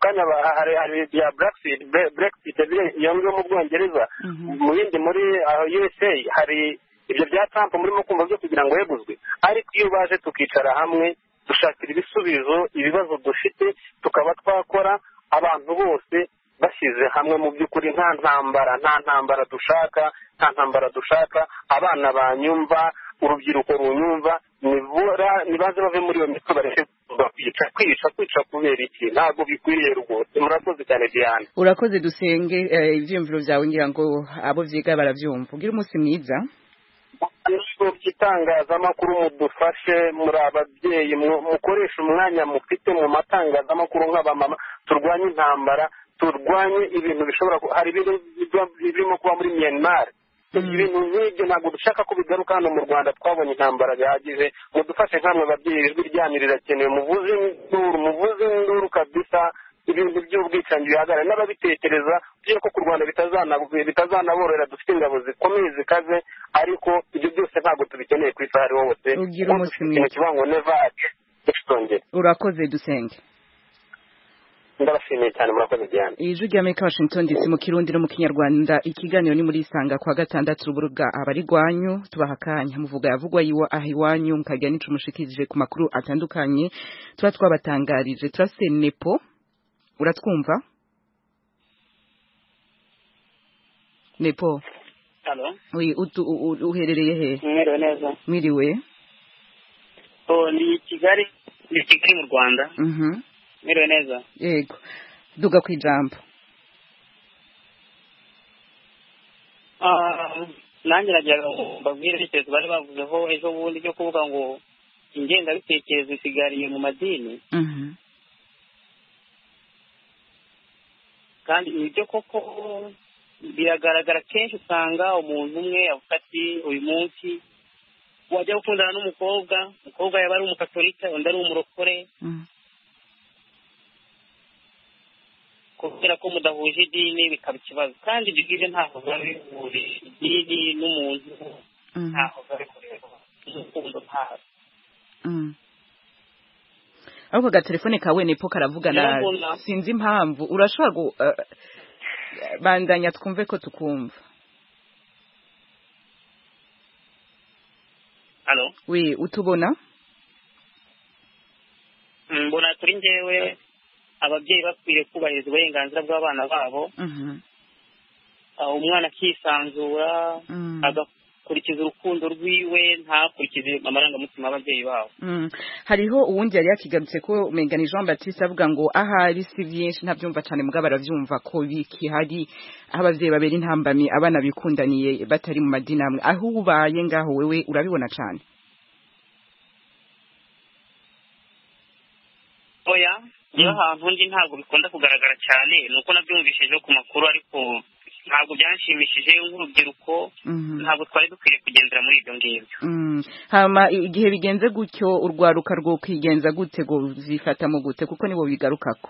kanya hari hari bya Brexit Brexit iyo ngiyo mu Bwongereza mu bindi muri U S A hari ibyo bya Trump murimo kumva byo kugira ngo yeguzwe ariko iyo baje tukicara hamwe dushakira ibisubizo ibibazo dufite tukaba twakora abantu bose bashyize hamwe mu by'ukuri nta ntambara nta ntambara dushaka nta ntambara dushaka abana banyumva urubyiruko runyumva nibura nibaze bave muri iyo mitwe bareke kwica kwica kwica kubera iki ntabwo bikwiriye rwose murakoze cyane Diane urakoze dusenge ibyiyumviro byawe ngira ngo abo byiga barabyumva ugira umunsi mwiza nubwo by'itangazamakuru mudufashe muri ababyeyi mukoresha umwanya mufite mu matangazamakuru nk'abamama turwanye intambara turwanye ibintu bishobora hari ibintu birimo kuba muri Myanmar ibintu nk'ibyo ntabwo dushaka ko bigaruka hano mu Rwanda twabonye intambara bihagije mudufashe nk'amwe ababyeyi ijwi ryanyu rirakenewe muvuze induru muvuze induru kabisa ibintu by'ubwicanyi bihagarara n'ababitekereza byo ko ku Rwanda bitazanaborera dufite ingabo zikomeye zikaze ariko ibyo byose ntabwo tubikeneye ku isahari hose ugira umunsi mwiza kibango neva ekstongere urakoze dusenge ndabashimiye cyane murakoze Diane ijwi rya Amerika Washington D C mu Kirundi no mu Kinyarwanda ikiganiro ni muri Isanga kwa gatandatu rubuga abari gwanyu tubaha kanya muvuga yavugwa yiwa ahiwanyu mukajya nico mushikirije ku makuru atandukanye tuba twabatangarije turase nepo uratwumva nepo Hello oui utu uherereye he mwiriwe neza mwiriwe oh ni Kigali ni Kigali mu Rwanda mhm mwiriwe neza yego duga kwijambo ah nanjye nagira babwire icyo bari bavuzeho ejo bundi cyo kuvuga ngo ingenga bitekerezo isigariye mu madini mhm kandi ibyo koko biragaragara kenshi usanga umuntu umwe avuga ati uyu munsi wajya gukundana n'umukobwa umukobwa yaba ari umukatolika undi ari umurokore kubera ko mudahuje idini bikaba ikibazo kandi ibyo ngibyo ntabwo biba bihuje idini n'umuntu ntabwo biba bikorerwa urukundo ntabwo ariko agatelefone kawe nepo karavugana sinzi impamvu urashobora bandanya twumve ko tukumva Halo oui utubona mbona turi ngewe ababyeyi bakwiriye kubahiriza uburenganzira bw'abana babo umwana akisanzura agakurikiza urukundo rwiwe ntakurikize amarangamutima y'ababyeyi babo hariho uwundi yari yakigarutse ko Megani Jean Baptiste avuga ngo ahari si byinshi ntabyumva cyane mugabo baravyumva ko biki hari abavyeyi babera intambamye abana bikundaniye batari mu madini amwe aho ubaye ngaho wewe urabibona cyane oya niyo hantu ndi ntabwo bikunda kugaragara cyane nuko nabyumvishije ku makuru ariko ntabwo byanshimishije nk'urubyiruko ntabwo twari dukwiriye kugendera muri ibyo ngibyo hama igihe bigenze gutyo urwaruka rwo kwigenza gute ngo zifatamo gute kuko nibo bigarukako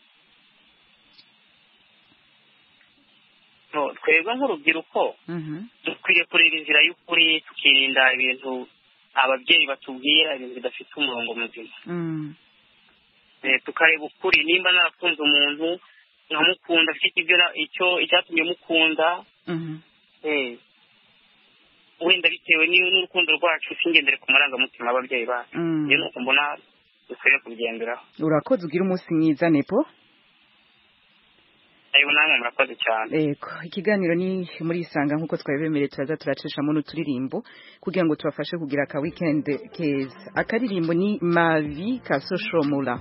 twebwe nk'urubyiruko dukwiriye kureba inzira y'ukuri tukirinda ibintu ababyeyi batubwira ibintu bidafite umurongo muzima tukareba ukuri nimba narakunze umuntu nkamukunda afite ibyo icyo icyatumye mukunda wenda bitewe n'urukundo rwacu singendere ku marangamutima y'ababyeyi bacu iyo nuko mbona dukwiriye kubigenderaho urakoze ugira umunsi mwiza nepo ayo namwe murakoze cyane yego ikiganiro ni muri Isanga nkuko twabemereye turaza turacishamo n'uturirimbo kugira ngo tubafashe kugira ka weekend keza akaririmbo ni Mavi ka Soshomura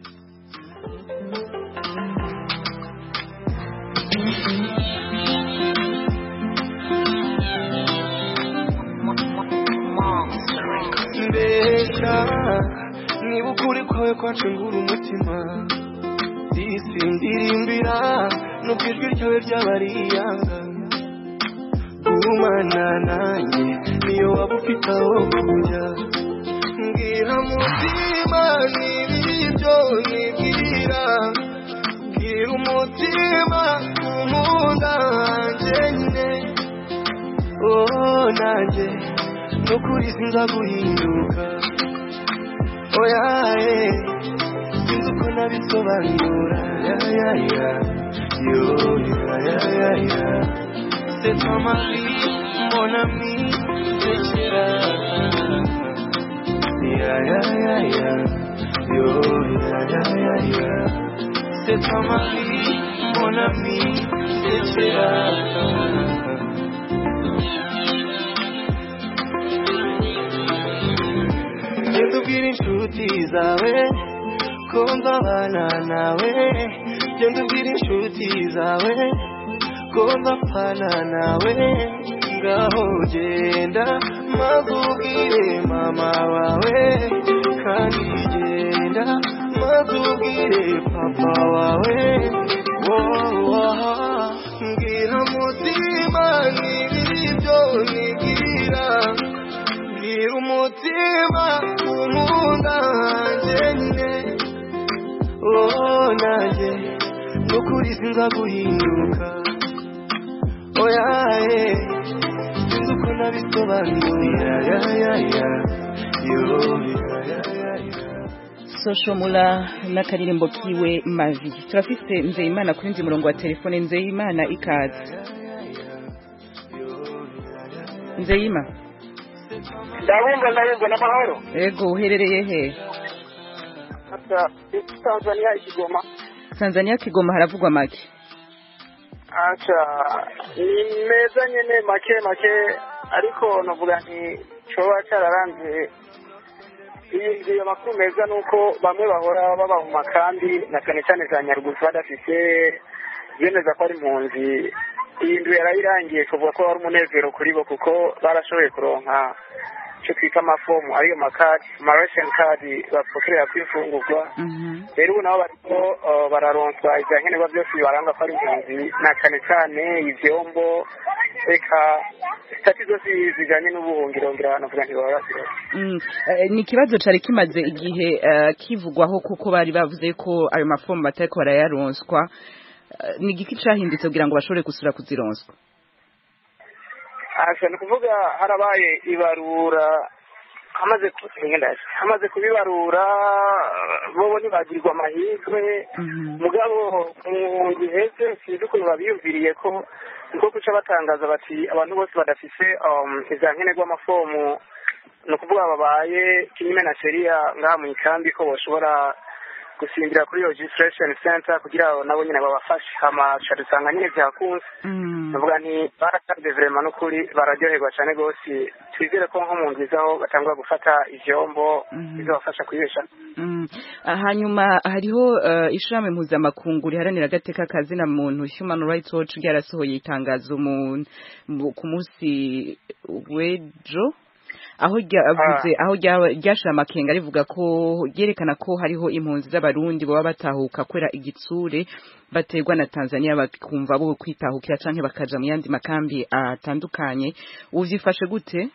mbesha niba ukuri kwawe kwacengura umutima disindirimbira nubwo ijwi ryawe ry'abariyanga gumana nanjye niyo waba ufite aho kujya mbwira mutima n'ibibyo nibwira bwira umutima kumunda hanjye nyine oh nanjye nukuri sinza guhinduka oya eh sinzi uko nabisobanura ya ya ya yo ya ya ya ya c'est toi ma vie mon ami tekera ya ya ya ya yo ya ya ya ya c'est toi ma vie mon ami tekera Genda ubwira inshuti zawe ko nzabana nawe Genda ubwira inshuti zawe ko nzapfana nawe Ngaho genda maze ubwire mama wawe Kandi genda maze ubwire papa wawe Mbwira mutima n'ibyo nibwira Mbwira umutima umunda njyenyine Oh nanjye nukuri sinza guhinduka Oya eh sinzi uko nabisobanura ya ya ya yo ya ya ya Soshomula n'akaririmbo kiwe mavi turafite Nzeyimana kuri ndi murongo wa telefone Nzeyimana ikaze Nzeyima ndabumva ndabumva n'amahoro Ego uherereye he Ata Tanzania Kigoma Tanzania Kigoma haravugwa make Acha ni meza nyene make make ariko navuga nti coba cyararanze iyi makuru meza nuko bamwe bahora baba mu makambi na cyane cyane za Nyarugusu badafite yemeza ko ari impunzi iyi ndu yarayirangiye kuvuga ko ari umunezero kuri bo kuko barashoboye kuronka cyo twita amafomu ariyo makadi maration card bapokerera kwifungurwa rero ubu nabo bariko bararonswa ibyankenerwa byose bibaranga ko ari impunzi na cyane cyane ivyombo eka stati zose zijanye n'ubuhungiro ngira navuga nti baba bafite ni ikibazo cari kimaze igihe kivugwaho kuko bari bavuze ko ayo mafomu batariko barayaronswa ni igiki cahindutse kugira ngo bashobore gusura kuzironswa Asha nukuvuga harabaye ibarura hamaze kugenda hamaze kubibarura bobo nibagirwa amahirwe mugabo mu giheze sinzi ukuntu babiyumviriye ko niko kuca batangaza bati abantu bose badafise izankenerwa amafomu nukuvuga babaye kinyume na sheria ngaha mu ikambi ko boshobora gusimbira kuri registration center kugira nabo nyine babafashe amacha dusanga nyine byakunze navuga nti baratanze vraiment no kuri bararyoherwa cyane gose twizere ko nko mu nzizaho batangwa gufata ivyombo bizabafasha kuyesha hanyuma hariho ishami mpuzamakungu riharanira agateka kazi na muntu Human Rights Watch ryarasohoye itangazo ku munsi w'ejo aho ryavuze aho ryashira amakenga rivuga ko yerekana ko hariho impunzi z'abarundi baba batahuka kwera igitsure baterwa na Tanzania bakumva bo kwitahukira canke bakaja mu yandi makambi atandukanye uvyifashe gute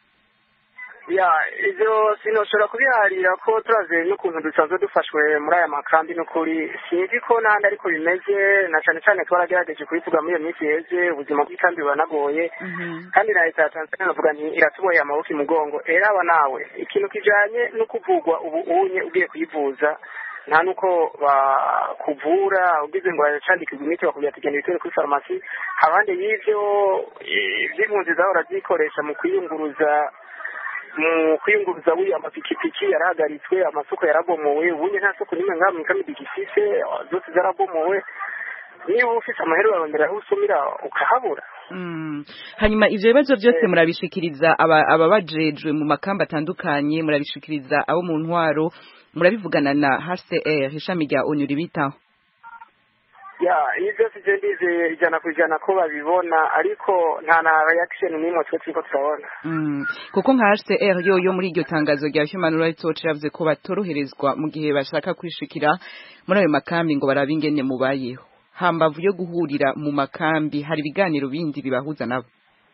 ya ivyo sinoshobora kubiharira ko turaze n'ukuntu dusanzwe dufashwe muri aya makambi n'ukuri sinzi ko n'ahandi ariko bimeze na cane cane twaragerageje kubivuga muri iyo minsi heze ubuzima bw'ikambi buranagoye kandi na leta ya Tanzania navuga nti iratuboye amaboko imugongo era aba nawe ikintu kijanye no kuvugwa ubu unye ugiye kuyivuza nta nuko bakuvura ugize ngo yacandikirwe imiti bakubwira ati genda witere kuri farumasi abandi y'ivyo ivy'impunzi zahora zikoresha mu kwiyunguruza mu kwiyunguruza w'iyo amapikipiki yarahagaritswe amasoko yarabomowe ubunye nta soko nimwe ngaha mu kambi gifise zose zarabomowe niba ufite amahera barondera aho usumira ukahabura hanyuma ivyo bibazo byose murabishikiriza ababajejwe mu makamba atandukanye murabishikiriza abo mu ntwaro murabivugana na H C R ishami rya O N U ribitaho ya ivyo sije ndize ijana ku ijana ko babibona ariko nta na reaction nimwe twe turiko turabona kuko nka H C R yo yo muri iryo tangazo rya Human Rights Watch yavuze ko batoroherezwa mu gihe bashaka kwishikira muri ayo makambi ngo barabe ingene mubayeho hambavu yo guhurira mu makambi hari ibiganiro bindi bibahuza nabo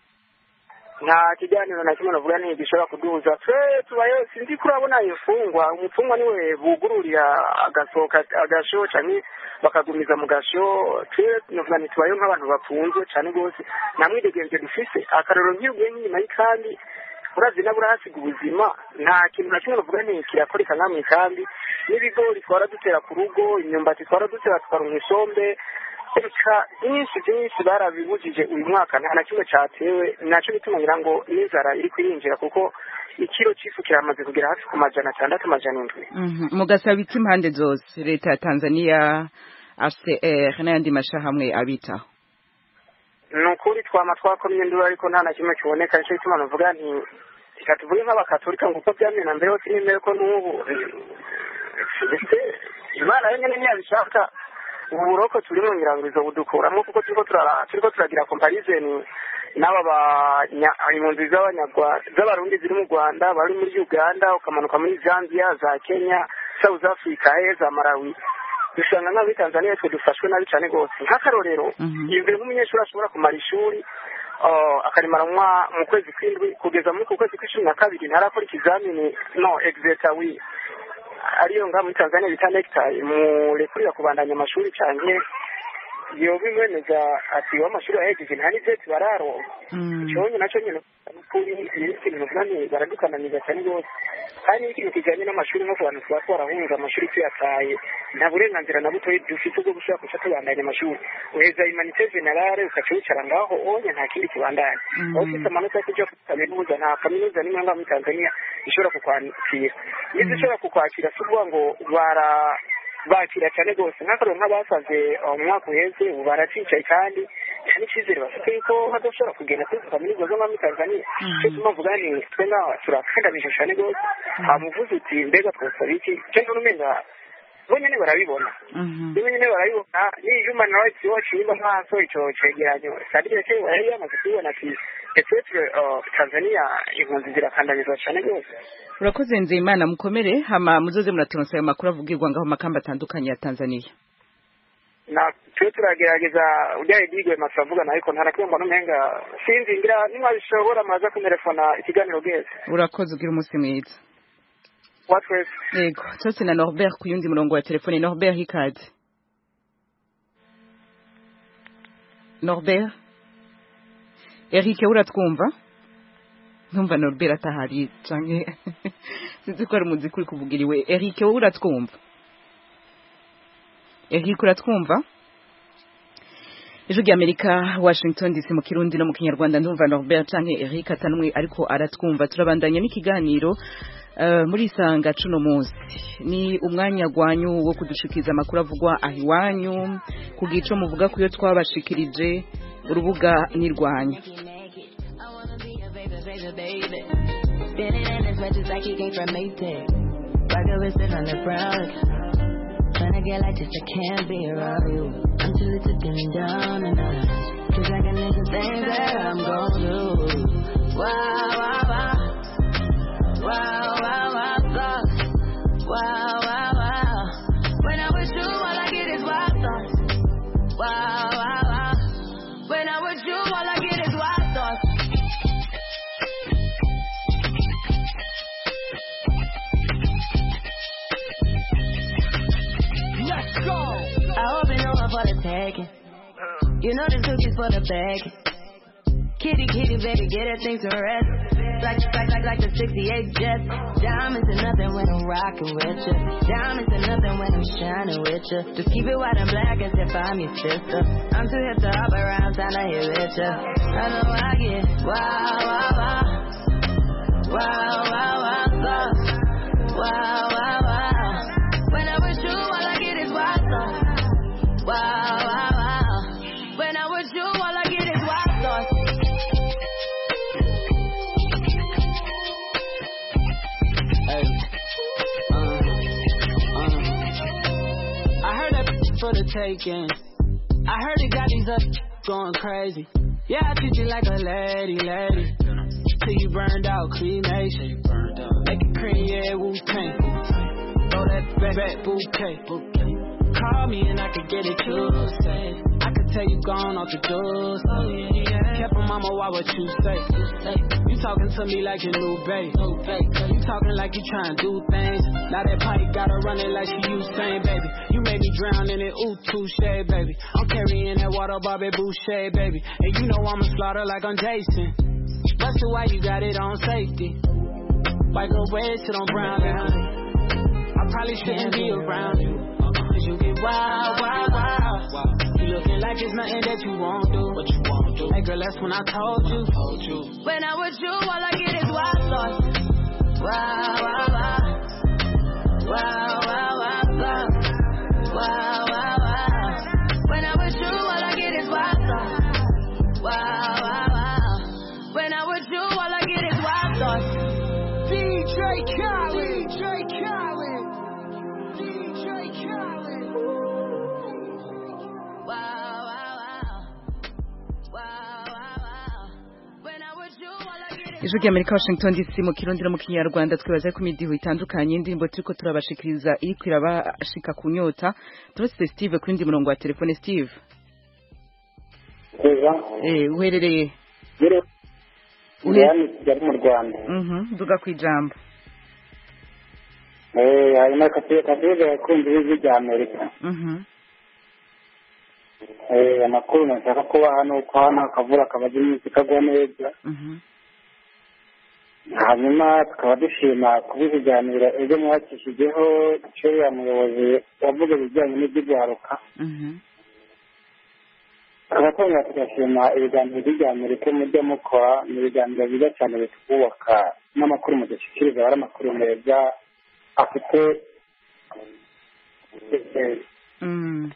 nta kiganiro na kimwe navuga ni gishobora kuduhuza twe tubaye sinzi kurabona imfungwa umufungwa niwe bugururira agasoka agasho cyane bakagumiza mu gasho twe navuga ni tubaye nk'abantu bafunzwe cyane gose namwidegenje dufise akarero nk'ibwe nyuma y'ikandi urazi nabo urahasiga ubuzima nta kintu na kimwe bavuga ni kirakoreka nka mu ikambi n'ibigori twara dutera ku rugo imyumbati twara dutera tukaronka isombe reka byinshi byinshi barabibujije uyu mwaka nta na kimwe cyatewe nacyo bituma ngira ngo n'inzara iri kuyinjira kuko ikiro cy'ifu kiramaze kugera hafi ku majana atandatu amajana indwi mugasaba iki impande zose leta ya Tanzania H C R n'ayandi mashahamwe abitaho ni ukuri twama twakomye induru ariko nta na kimwe kiboneka nicyo bituma navuga nti reka tuvuge nk'abakatolika ngo uko byamena mbere hose n'imere ko n'ubu imana yonyine ntiyabishaka ubu buroko turi mu nyirangurizo budukuramo kuko turiko turiko turagira comparison n'aba impunzi z'abarundi ziri mu Rwanda bari muri Uganda ukamanuka muri Zambia za Kenya South Africa za Malawi dusanga nk'abi Tanzania twe dufashwe nabi cyane rwose nk'akarorero imbere nk'umunyeshuri ashobora kumara ishuri akarimara mu kwezi kw'indwi kugeza muri kwezi kw'icumi na kabiri ntarakora ikizamini no exeta wi ariyo nga muri Tanzania bita nectar murekurira kubandanya amashuri cyane iyo bimwemeza ati w'amashuri ahegeje nta n'ivyo bararo cyonye nacyo nyine kuri ikintu n'ubwani baradukananiza cyane rwose kandi ikintu kijanye n'amashuri no kubantu twa twarahunga amashuri tuyataye nta burenganzira na buto dufite bwo gushaka kuca tubandanya amashuri uheza humanité générale ukaca wicara ngaho onye nta kindi kibandanya aho ufite amanota yo kuja kaminuza nta kaminuza n'imwe nga muri Tanzania ishobora kukwakira nizo ishobora kukwakira si ukuvuga ngo bara bakira cyane rwose nk'akarero nk'abasaze umwaka uheze ubu baracicaye kandi nta n'icyizere bafite yuko hadashobora kugenda kuri kaminuza zo muri Tanzania cyo tuma vuga ni twe ngaho turakandamije cyane rwose hamuvuze uti mbega twosaba iki cyangwa n'umenga bo nyene barabibona bo nyene barabibona ni human rights watch nimba nkaso ico cegeranyo sadire cyo yari yamaze kubona ati etwe Tanzania impunzi zirakandamizwa cyane rwose urakoze Nzeyimana mukomere hama muzoze muratonsa ayo makuru avugirwa ngaho makamba atandukanye ya Tanzania na twe turagerageza ujyaye digwe masavugana ariko ntarakimba n'umenga sinzi ngira nimba bishobora maza kumerefona ikiganiro gese urakoze ugira umunsi mwiza watwese yego tose na Norbert kuyundi murongo wa telefone Norbert hikaze Norbert Eric uratwumva numva Norbert atahari canke sinzi ko ari umuziki uri kuvugiriwe Eric uratwumva Eric uratwumva Ijwi ry'Amerika Washington D C mu Kirundi no mu Kinyarwanda ndumva Norbert canke Eric atanumwe ariko aratwumva turabandanya n'ikiganiro Uh, muri sanga cuno munsi ni umwanya gwanyu wo kudushikiza makuru avugwa ahiwanyu kugico muvuga kuyo twabashikirije urubuga ni rwanyu Wow, wow, wow, thoughts. Wow, wow, wow. When I'm with you, all I get is wild thoughts. Wow, wow, wow. When I'm with you, all I get is wild thoughts. Let's go. I hope you know I'm for the tagging. You know this hook is for the bag. Kitty, kitty, baby, get her things to rest. Like, like, like, like the sixty-eight Jets. Diamonds are nothing when I'm rocking with you. Diamonds are nothing when I'm shining with you. Just keep it white and black as if I'm your sister. I'm too hip to hop around, time to hit with you. I know I get wow, wow, wow. Wow, wow, wow, thoughts. Wow, wow, wow. When I'm with you, all I get is wild thoughts. Wow, wow, wow. When I'm with you, all I get is wild thoughts. For the taking, I heard it got these up going crazy. Yeah, I treat you like a lady, lady. Till you burned out, cremation. Make it cream, yeah, Wu-Tang. Throw that back, back bouquet. Call me and I could get it Tuesday. I could tell you gone off the doors. Oh, yeah, yeah. Kept on mama, why what you say? You talking to me like your new babe. You talking like you trying to do things. Now that pipe got her running like she Usain, baby. You made me drown in it, ooh, touche, baby. I'm carrying that water, Bobby Boucher, baby. And you know I'ma slaughter like I'm Jason. Busted why you got it on safety. White go red, sit on brown liquor. I probably shouldn't be around you. Cause you get wild, wild, wild. You looking like it's nothing that you won't do. What you won't do. Hey girl, that's when I told you. Told you. When I'm with you, all I get is wild thoughts. Wow, wow, wow. Wow, wow, wow, wow. Wow, wow, wow. When I'm with you, all I get is wild thoughts. Wow, wow, wow. When I'm with you, all I get is wild thoughts. D J Khaled, D J Khaled, D J Khaled. Wow, wow, wow. Wow, wow, wow. When I'm with you, all I get is Ijwi ry'Amerika Washington D C mu Kirundi no mu Kinyarwanda twibaza ko imidiho itandukanye indirimbo turiko turabashikiriza iri kwirabashika kunyota. Turose Steve kuri ndi murongo wa telefone. Steve, eh uherereye Uri yari mu Rwanda. Mhm, duga kwijambo. Eh, hanyuma katiye katiye yakunze ijwi ry'Amerika. Mhm. Eh, amakuru nashaka kuba hano uko hano akavura kabaje iminsi kagwa neza. Mhm. Hanyuma tukaba dushima kubiganira ejo mwakishijeho cyo ya muyobozi wavuga bijyanye n'iby'igwaruka. Mhm. Abatonga tugashima ibiganiro by'Amerika mujya mukora ni ibiganiro biza cyane bitubaka n'amakuru mu gishikiriza ari amakuru meza afite Mm.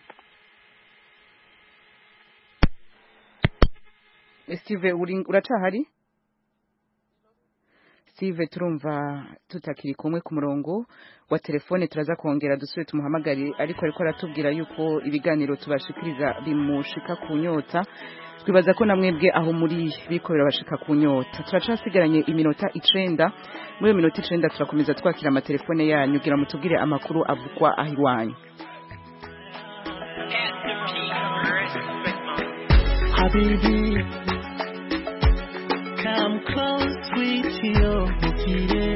Steve uri uracahari? Steve turumva tutakiri kumwe ku murongo wa telefone, turaza kongera dusubire tumuhamagare, ariko ariko aratubwira yuko ibiganiro tubashikiriza bimushika kunyota. Twibaza ko namwebwe aho muri bikorera bashika kunyota. Turacasigaranye iminota icenda. Muri iyo minota icenda turakomeza twakira amatelefone yanyu kugira mutubwire amakuru avugwa aho iwanyu. Habibi, come close, sweet yokire.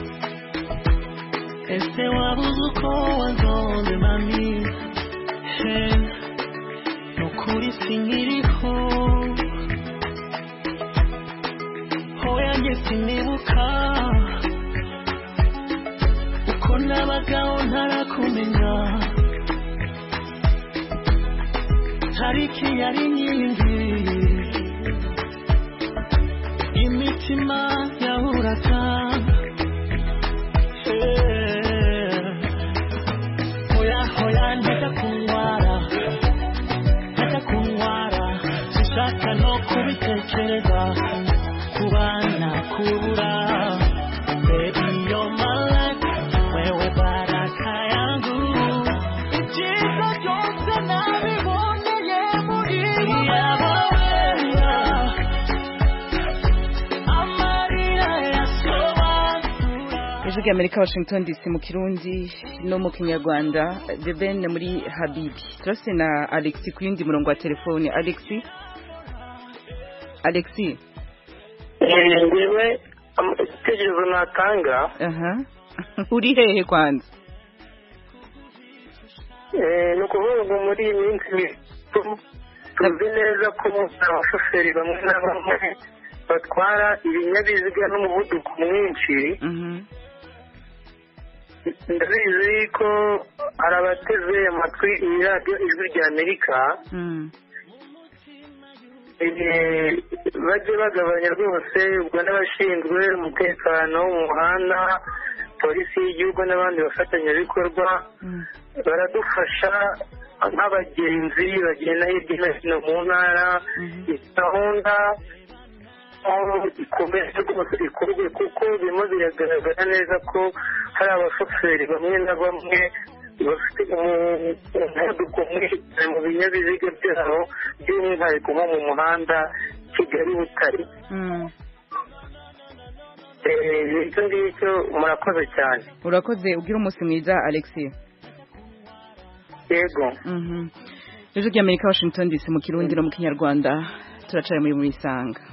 Ese wabuzuko wanzonde mami. Hey, nukuri sinkiriho. Hoya nge sinibuka. Uko nabagaho ntarakumenya. Tariki yari nyingi. Imitima yahuraga. Hoya hoya ntaka kunwara. Ntaka kunwara. Sishaka no kubitekereza. Kubana kubura. Baby you're my life. Wewe baraka yangu. Ijizo byose nabiboneye muri yawe. Ijwi ry'Amerika Washington D C mu Kirundi no mu Kinyarwanda. The Ben muri Habibi. Turase na Alexi ku yindi murongo wa telefone. Alexi Alexi Eh, ngewe amatekerezo natanga. Aha. Uri hehe kwanza? Eh, no kuvuga ngo muri iyi minsi tuzi neza ko abashoferi bamwe na bamwe batwara ibinyabiziga n'umuvuduko mwinshi. Mhm. Ndabizi ko hari abateze amatwi iyi radiyo ijwi ry'Amerika. Mhm. Bajye bagabanya rwose ubwo n'abashinzwe umutekano mu muhanda, polisi y'igihugu n'abandi bafatanyabikorwa baradufasha nk'abagenzi bagenda hirya no hino mu ntara. Gahunda ikomeye rwose ikorwe kuko birimo biragaragara neza ko hari abashoferi bamwe na bamwe bafite umuvuduko mwinshi mu binyabiziga byabo, by'umwihariko nko mu muhanda Kigali Butare. Icyo ngicyo murakoze cyane. Urakoze, ugira umunsi mwiza Alexi. Yego. Mhm. Ijwi ry'Amerika Washington D C mu Kirundi no mu Kinyarwanda. Turacari muri mu isanga.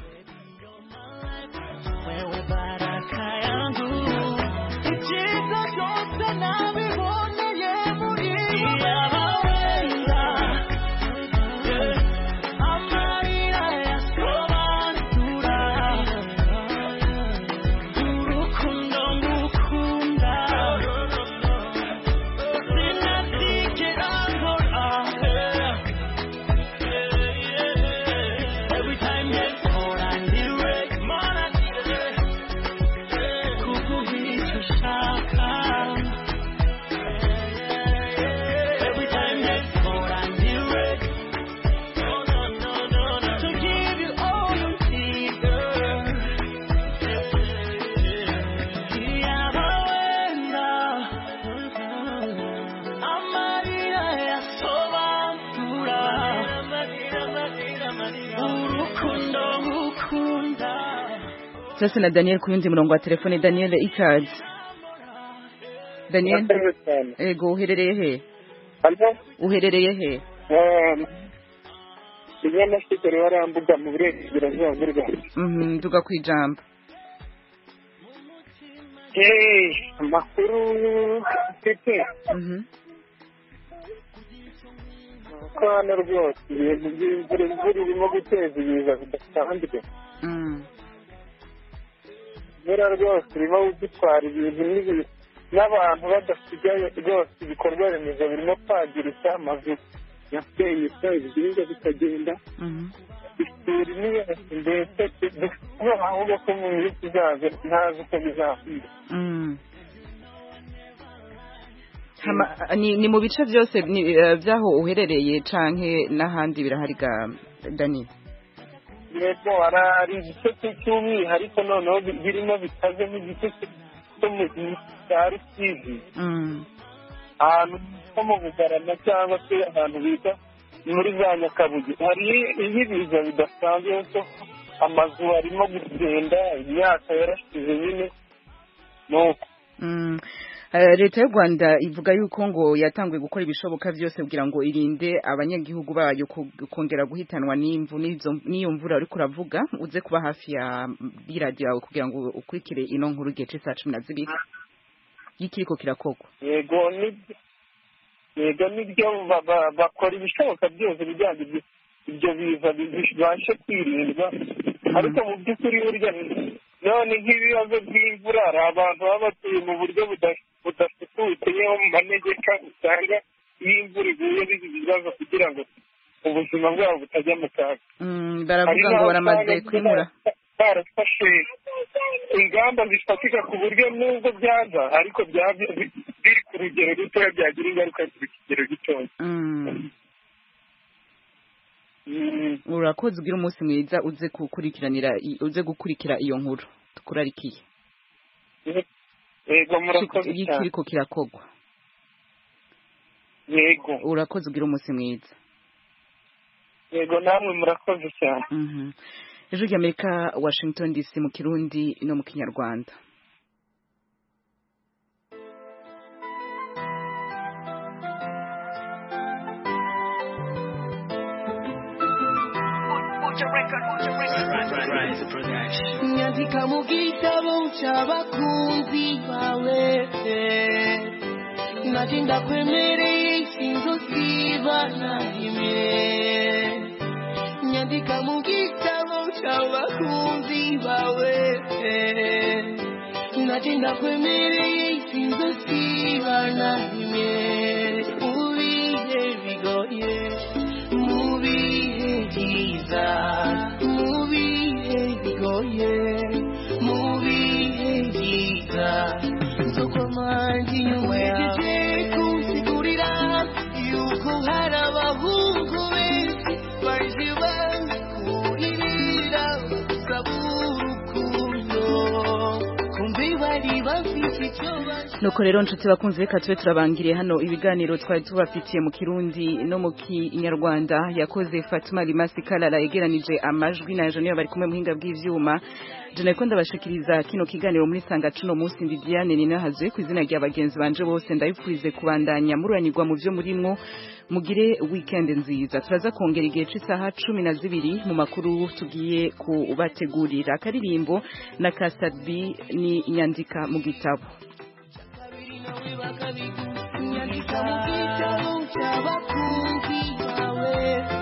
urukundo ukunda. Sasa na Daniel ku yundi murongo wa telefone. Daniel ikaze. Daniel ego uherereye he? Uherereye he? Iyo nashikere warambuga mu burengerazuba bw'u Rwanda. Mhm, nduga kwijambo. Eh, amakuru mfite. Mhm. Ko hano rwose ibintu by'imvura imvura irimo guteza ibiza bidasanzwe. Mhm. Imvura rwose irimo gutwara ibintu n'ibintu n'abantu badasigaye rwose ibikorwa remezo birimo kwangirika, amazu yasenyutse, ibihingwa bikagenda. Isuri niyo mbese ahubwo ko mu minsi izaza ntazi uko bizakunda. Ni ni mu bice byose byaho uherereye canke n'ahandi birahari ga Dani? Yego ari igice cy'umwihariko noneho birimo bitaze n'igice cyo mu cya Rusizi. Ahantu ho mu Bugarama cyangwa se ahantu bita muri za Nyakabuye hari ibiza bidasanzwe so amazu arimo kugenda, imyaka yarashize nyine nuko. Leta y'u Rwanda ivuga yuko ngo yatanguye gukora ibishoboka byose kugira ngo irinde abanyagihugu bayo kongera guhitanwa n'imvu n'iyo mvura ariko uravuga uze kuba hafi ya radio yawe kugira ngo ukurikire ino nkuru gihe cy'isa cumi na zibiri y'ikiriko kirakogwa. Yego ni yego nibyo bakora ibishoboka byose bijyanye ibyo biza bibashe kwirindwa ariko mu by'ukuri burya none nk'ibibazo by'imvura hari abantu baba batuye mu buryo budafututse yo mu manegeka usanga iyo imvura iguye bizi ibibazo kugira ngo ubuzima bwabo butajya mu kaga. Baravuga ngo baramaze kwimura barafashe ingamba zifatika ku buryo nubwo byaza ariko byaba biri ku rugero rutoya byagira ingaruka ku kigero gitoya. Urakoze ugira umunsi mwiza uze gukurikiranira uze gukurikira iyo nkuru tukurarikiye. Yego murakoze cyane. Ikiriko kirakogwa. Yego urakoze ugira umunsi mwiza. Yego namwe murakoze cyane. Mhm. Ejo ry'Amerika Washington D C mu Kirundi no mu Kinyarwanda. Nyandika mu gitabo cy'abakunzi bawe natinda kwemereye sinzosiba na rimwe. Nyandika mu gitabo cy'abakunzi bawe natinda kwemereye sinzosiba na rimwe. Mu bihe bigoye, mu bihe byiza, mu bihe bigoye, mu bihe byiza nzokomanga inyuma yawe kunsigurira yuko hari abahungu benshi baje bakuririra basaba urukundo kumbe bari bafite icyo nuko rero nshuti bakunze reka tube turabangiriye hano ibiganiro twari tubafitiye mu Kirundi no mu Kinyarwanda. Yakoze Fatuma Limasi Kalala yegeranije amajwi na Joniyo bari kumwe muhinga bw'ivyuma. Jene ko ndabashikiriza kino kiganiro muri sanga cuno munsi ndi Diane Ninahazwe ku izina rya bagenzi banje bose ndabipfurize kubandanya mururanirwa mu byo murimo mugire weekend nziza. Turaza kongera igihe cy'isaha cumi na zibiri mu makuru tugiye kubategurira. Akaririmbo na Kasadbi ni Nyandika mu gitabo. Nyandika mu gitabo cy'abakunzi bawe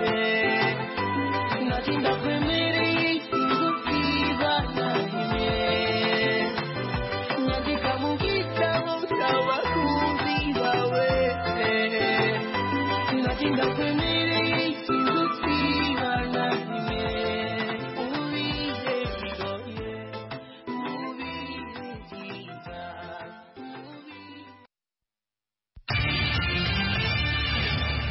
natinda kwemereye sinzosiba na rimwe. Nyandika mu gitabo cy'abakunzi bawe natinda kwemereye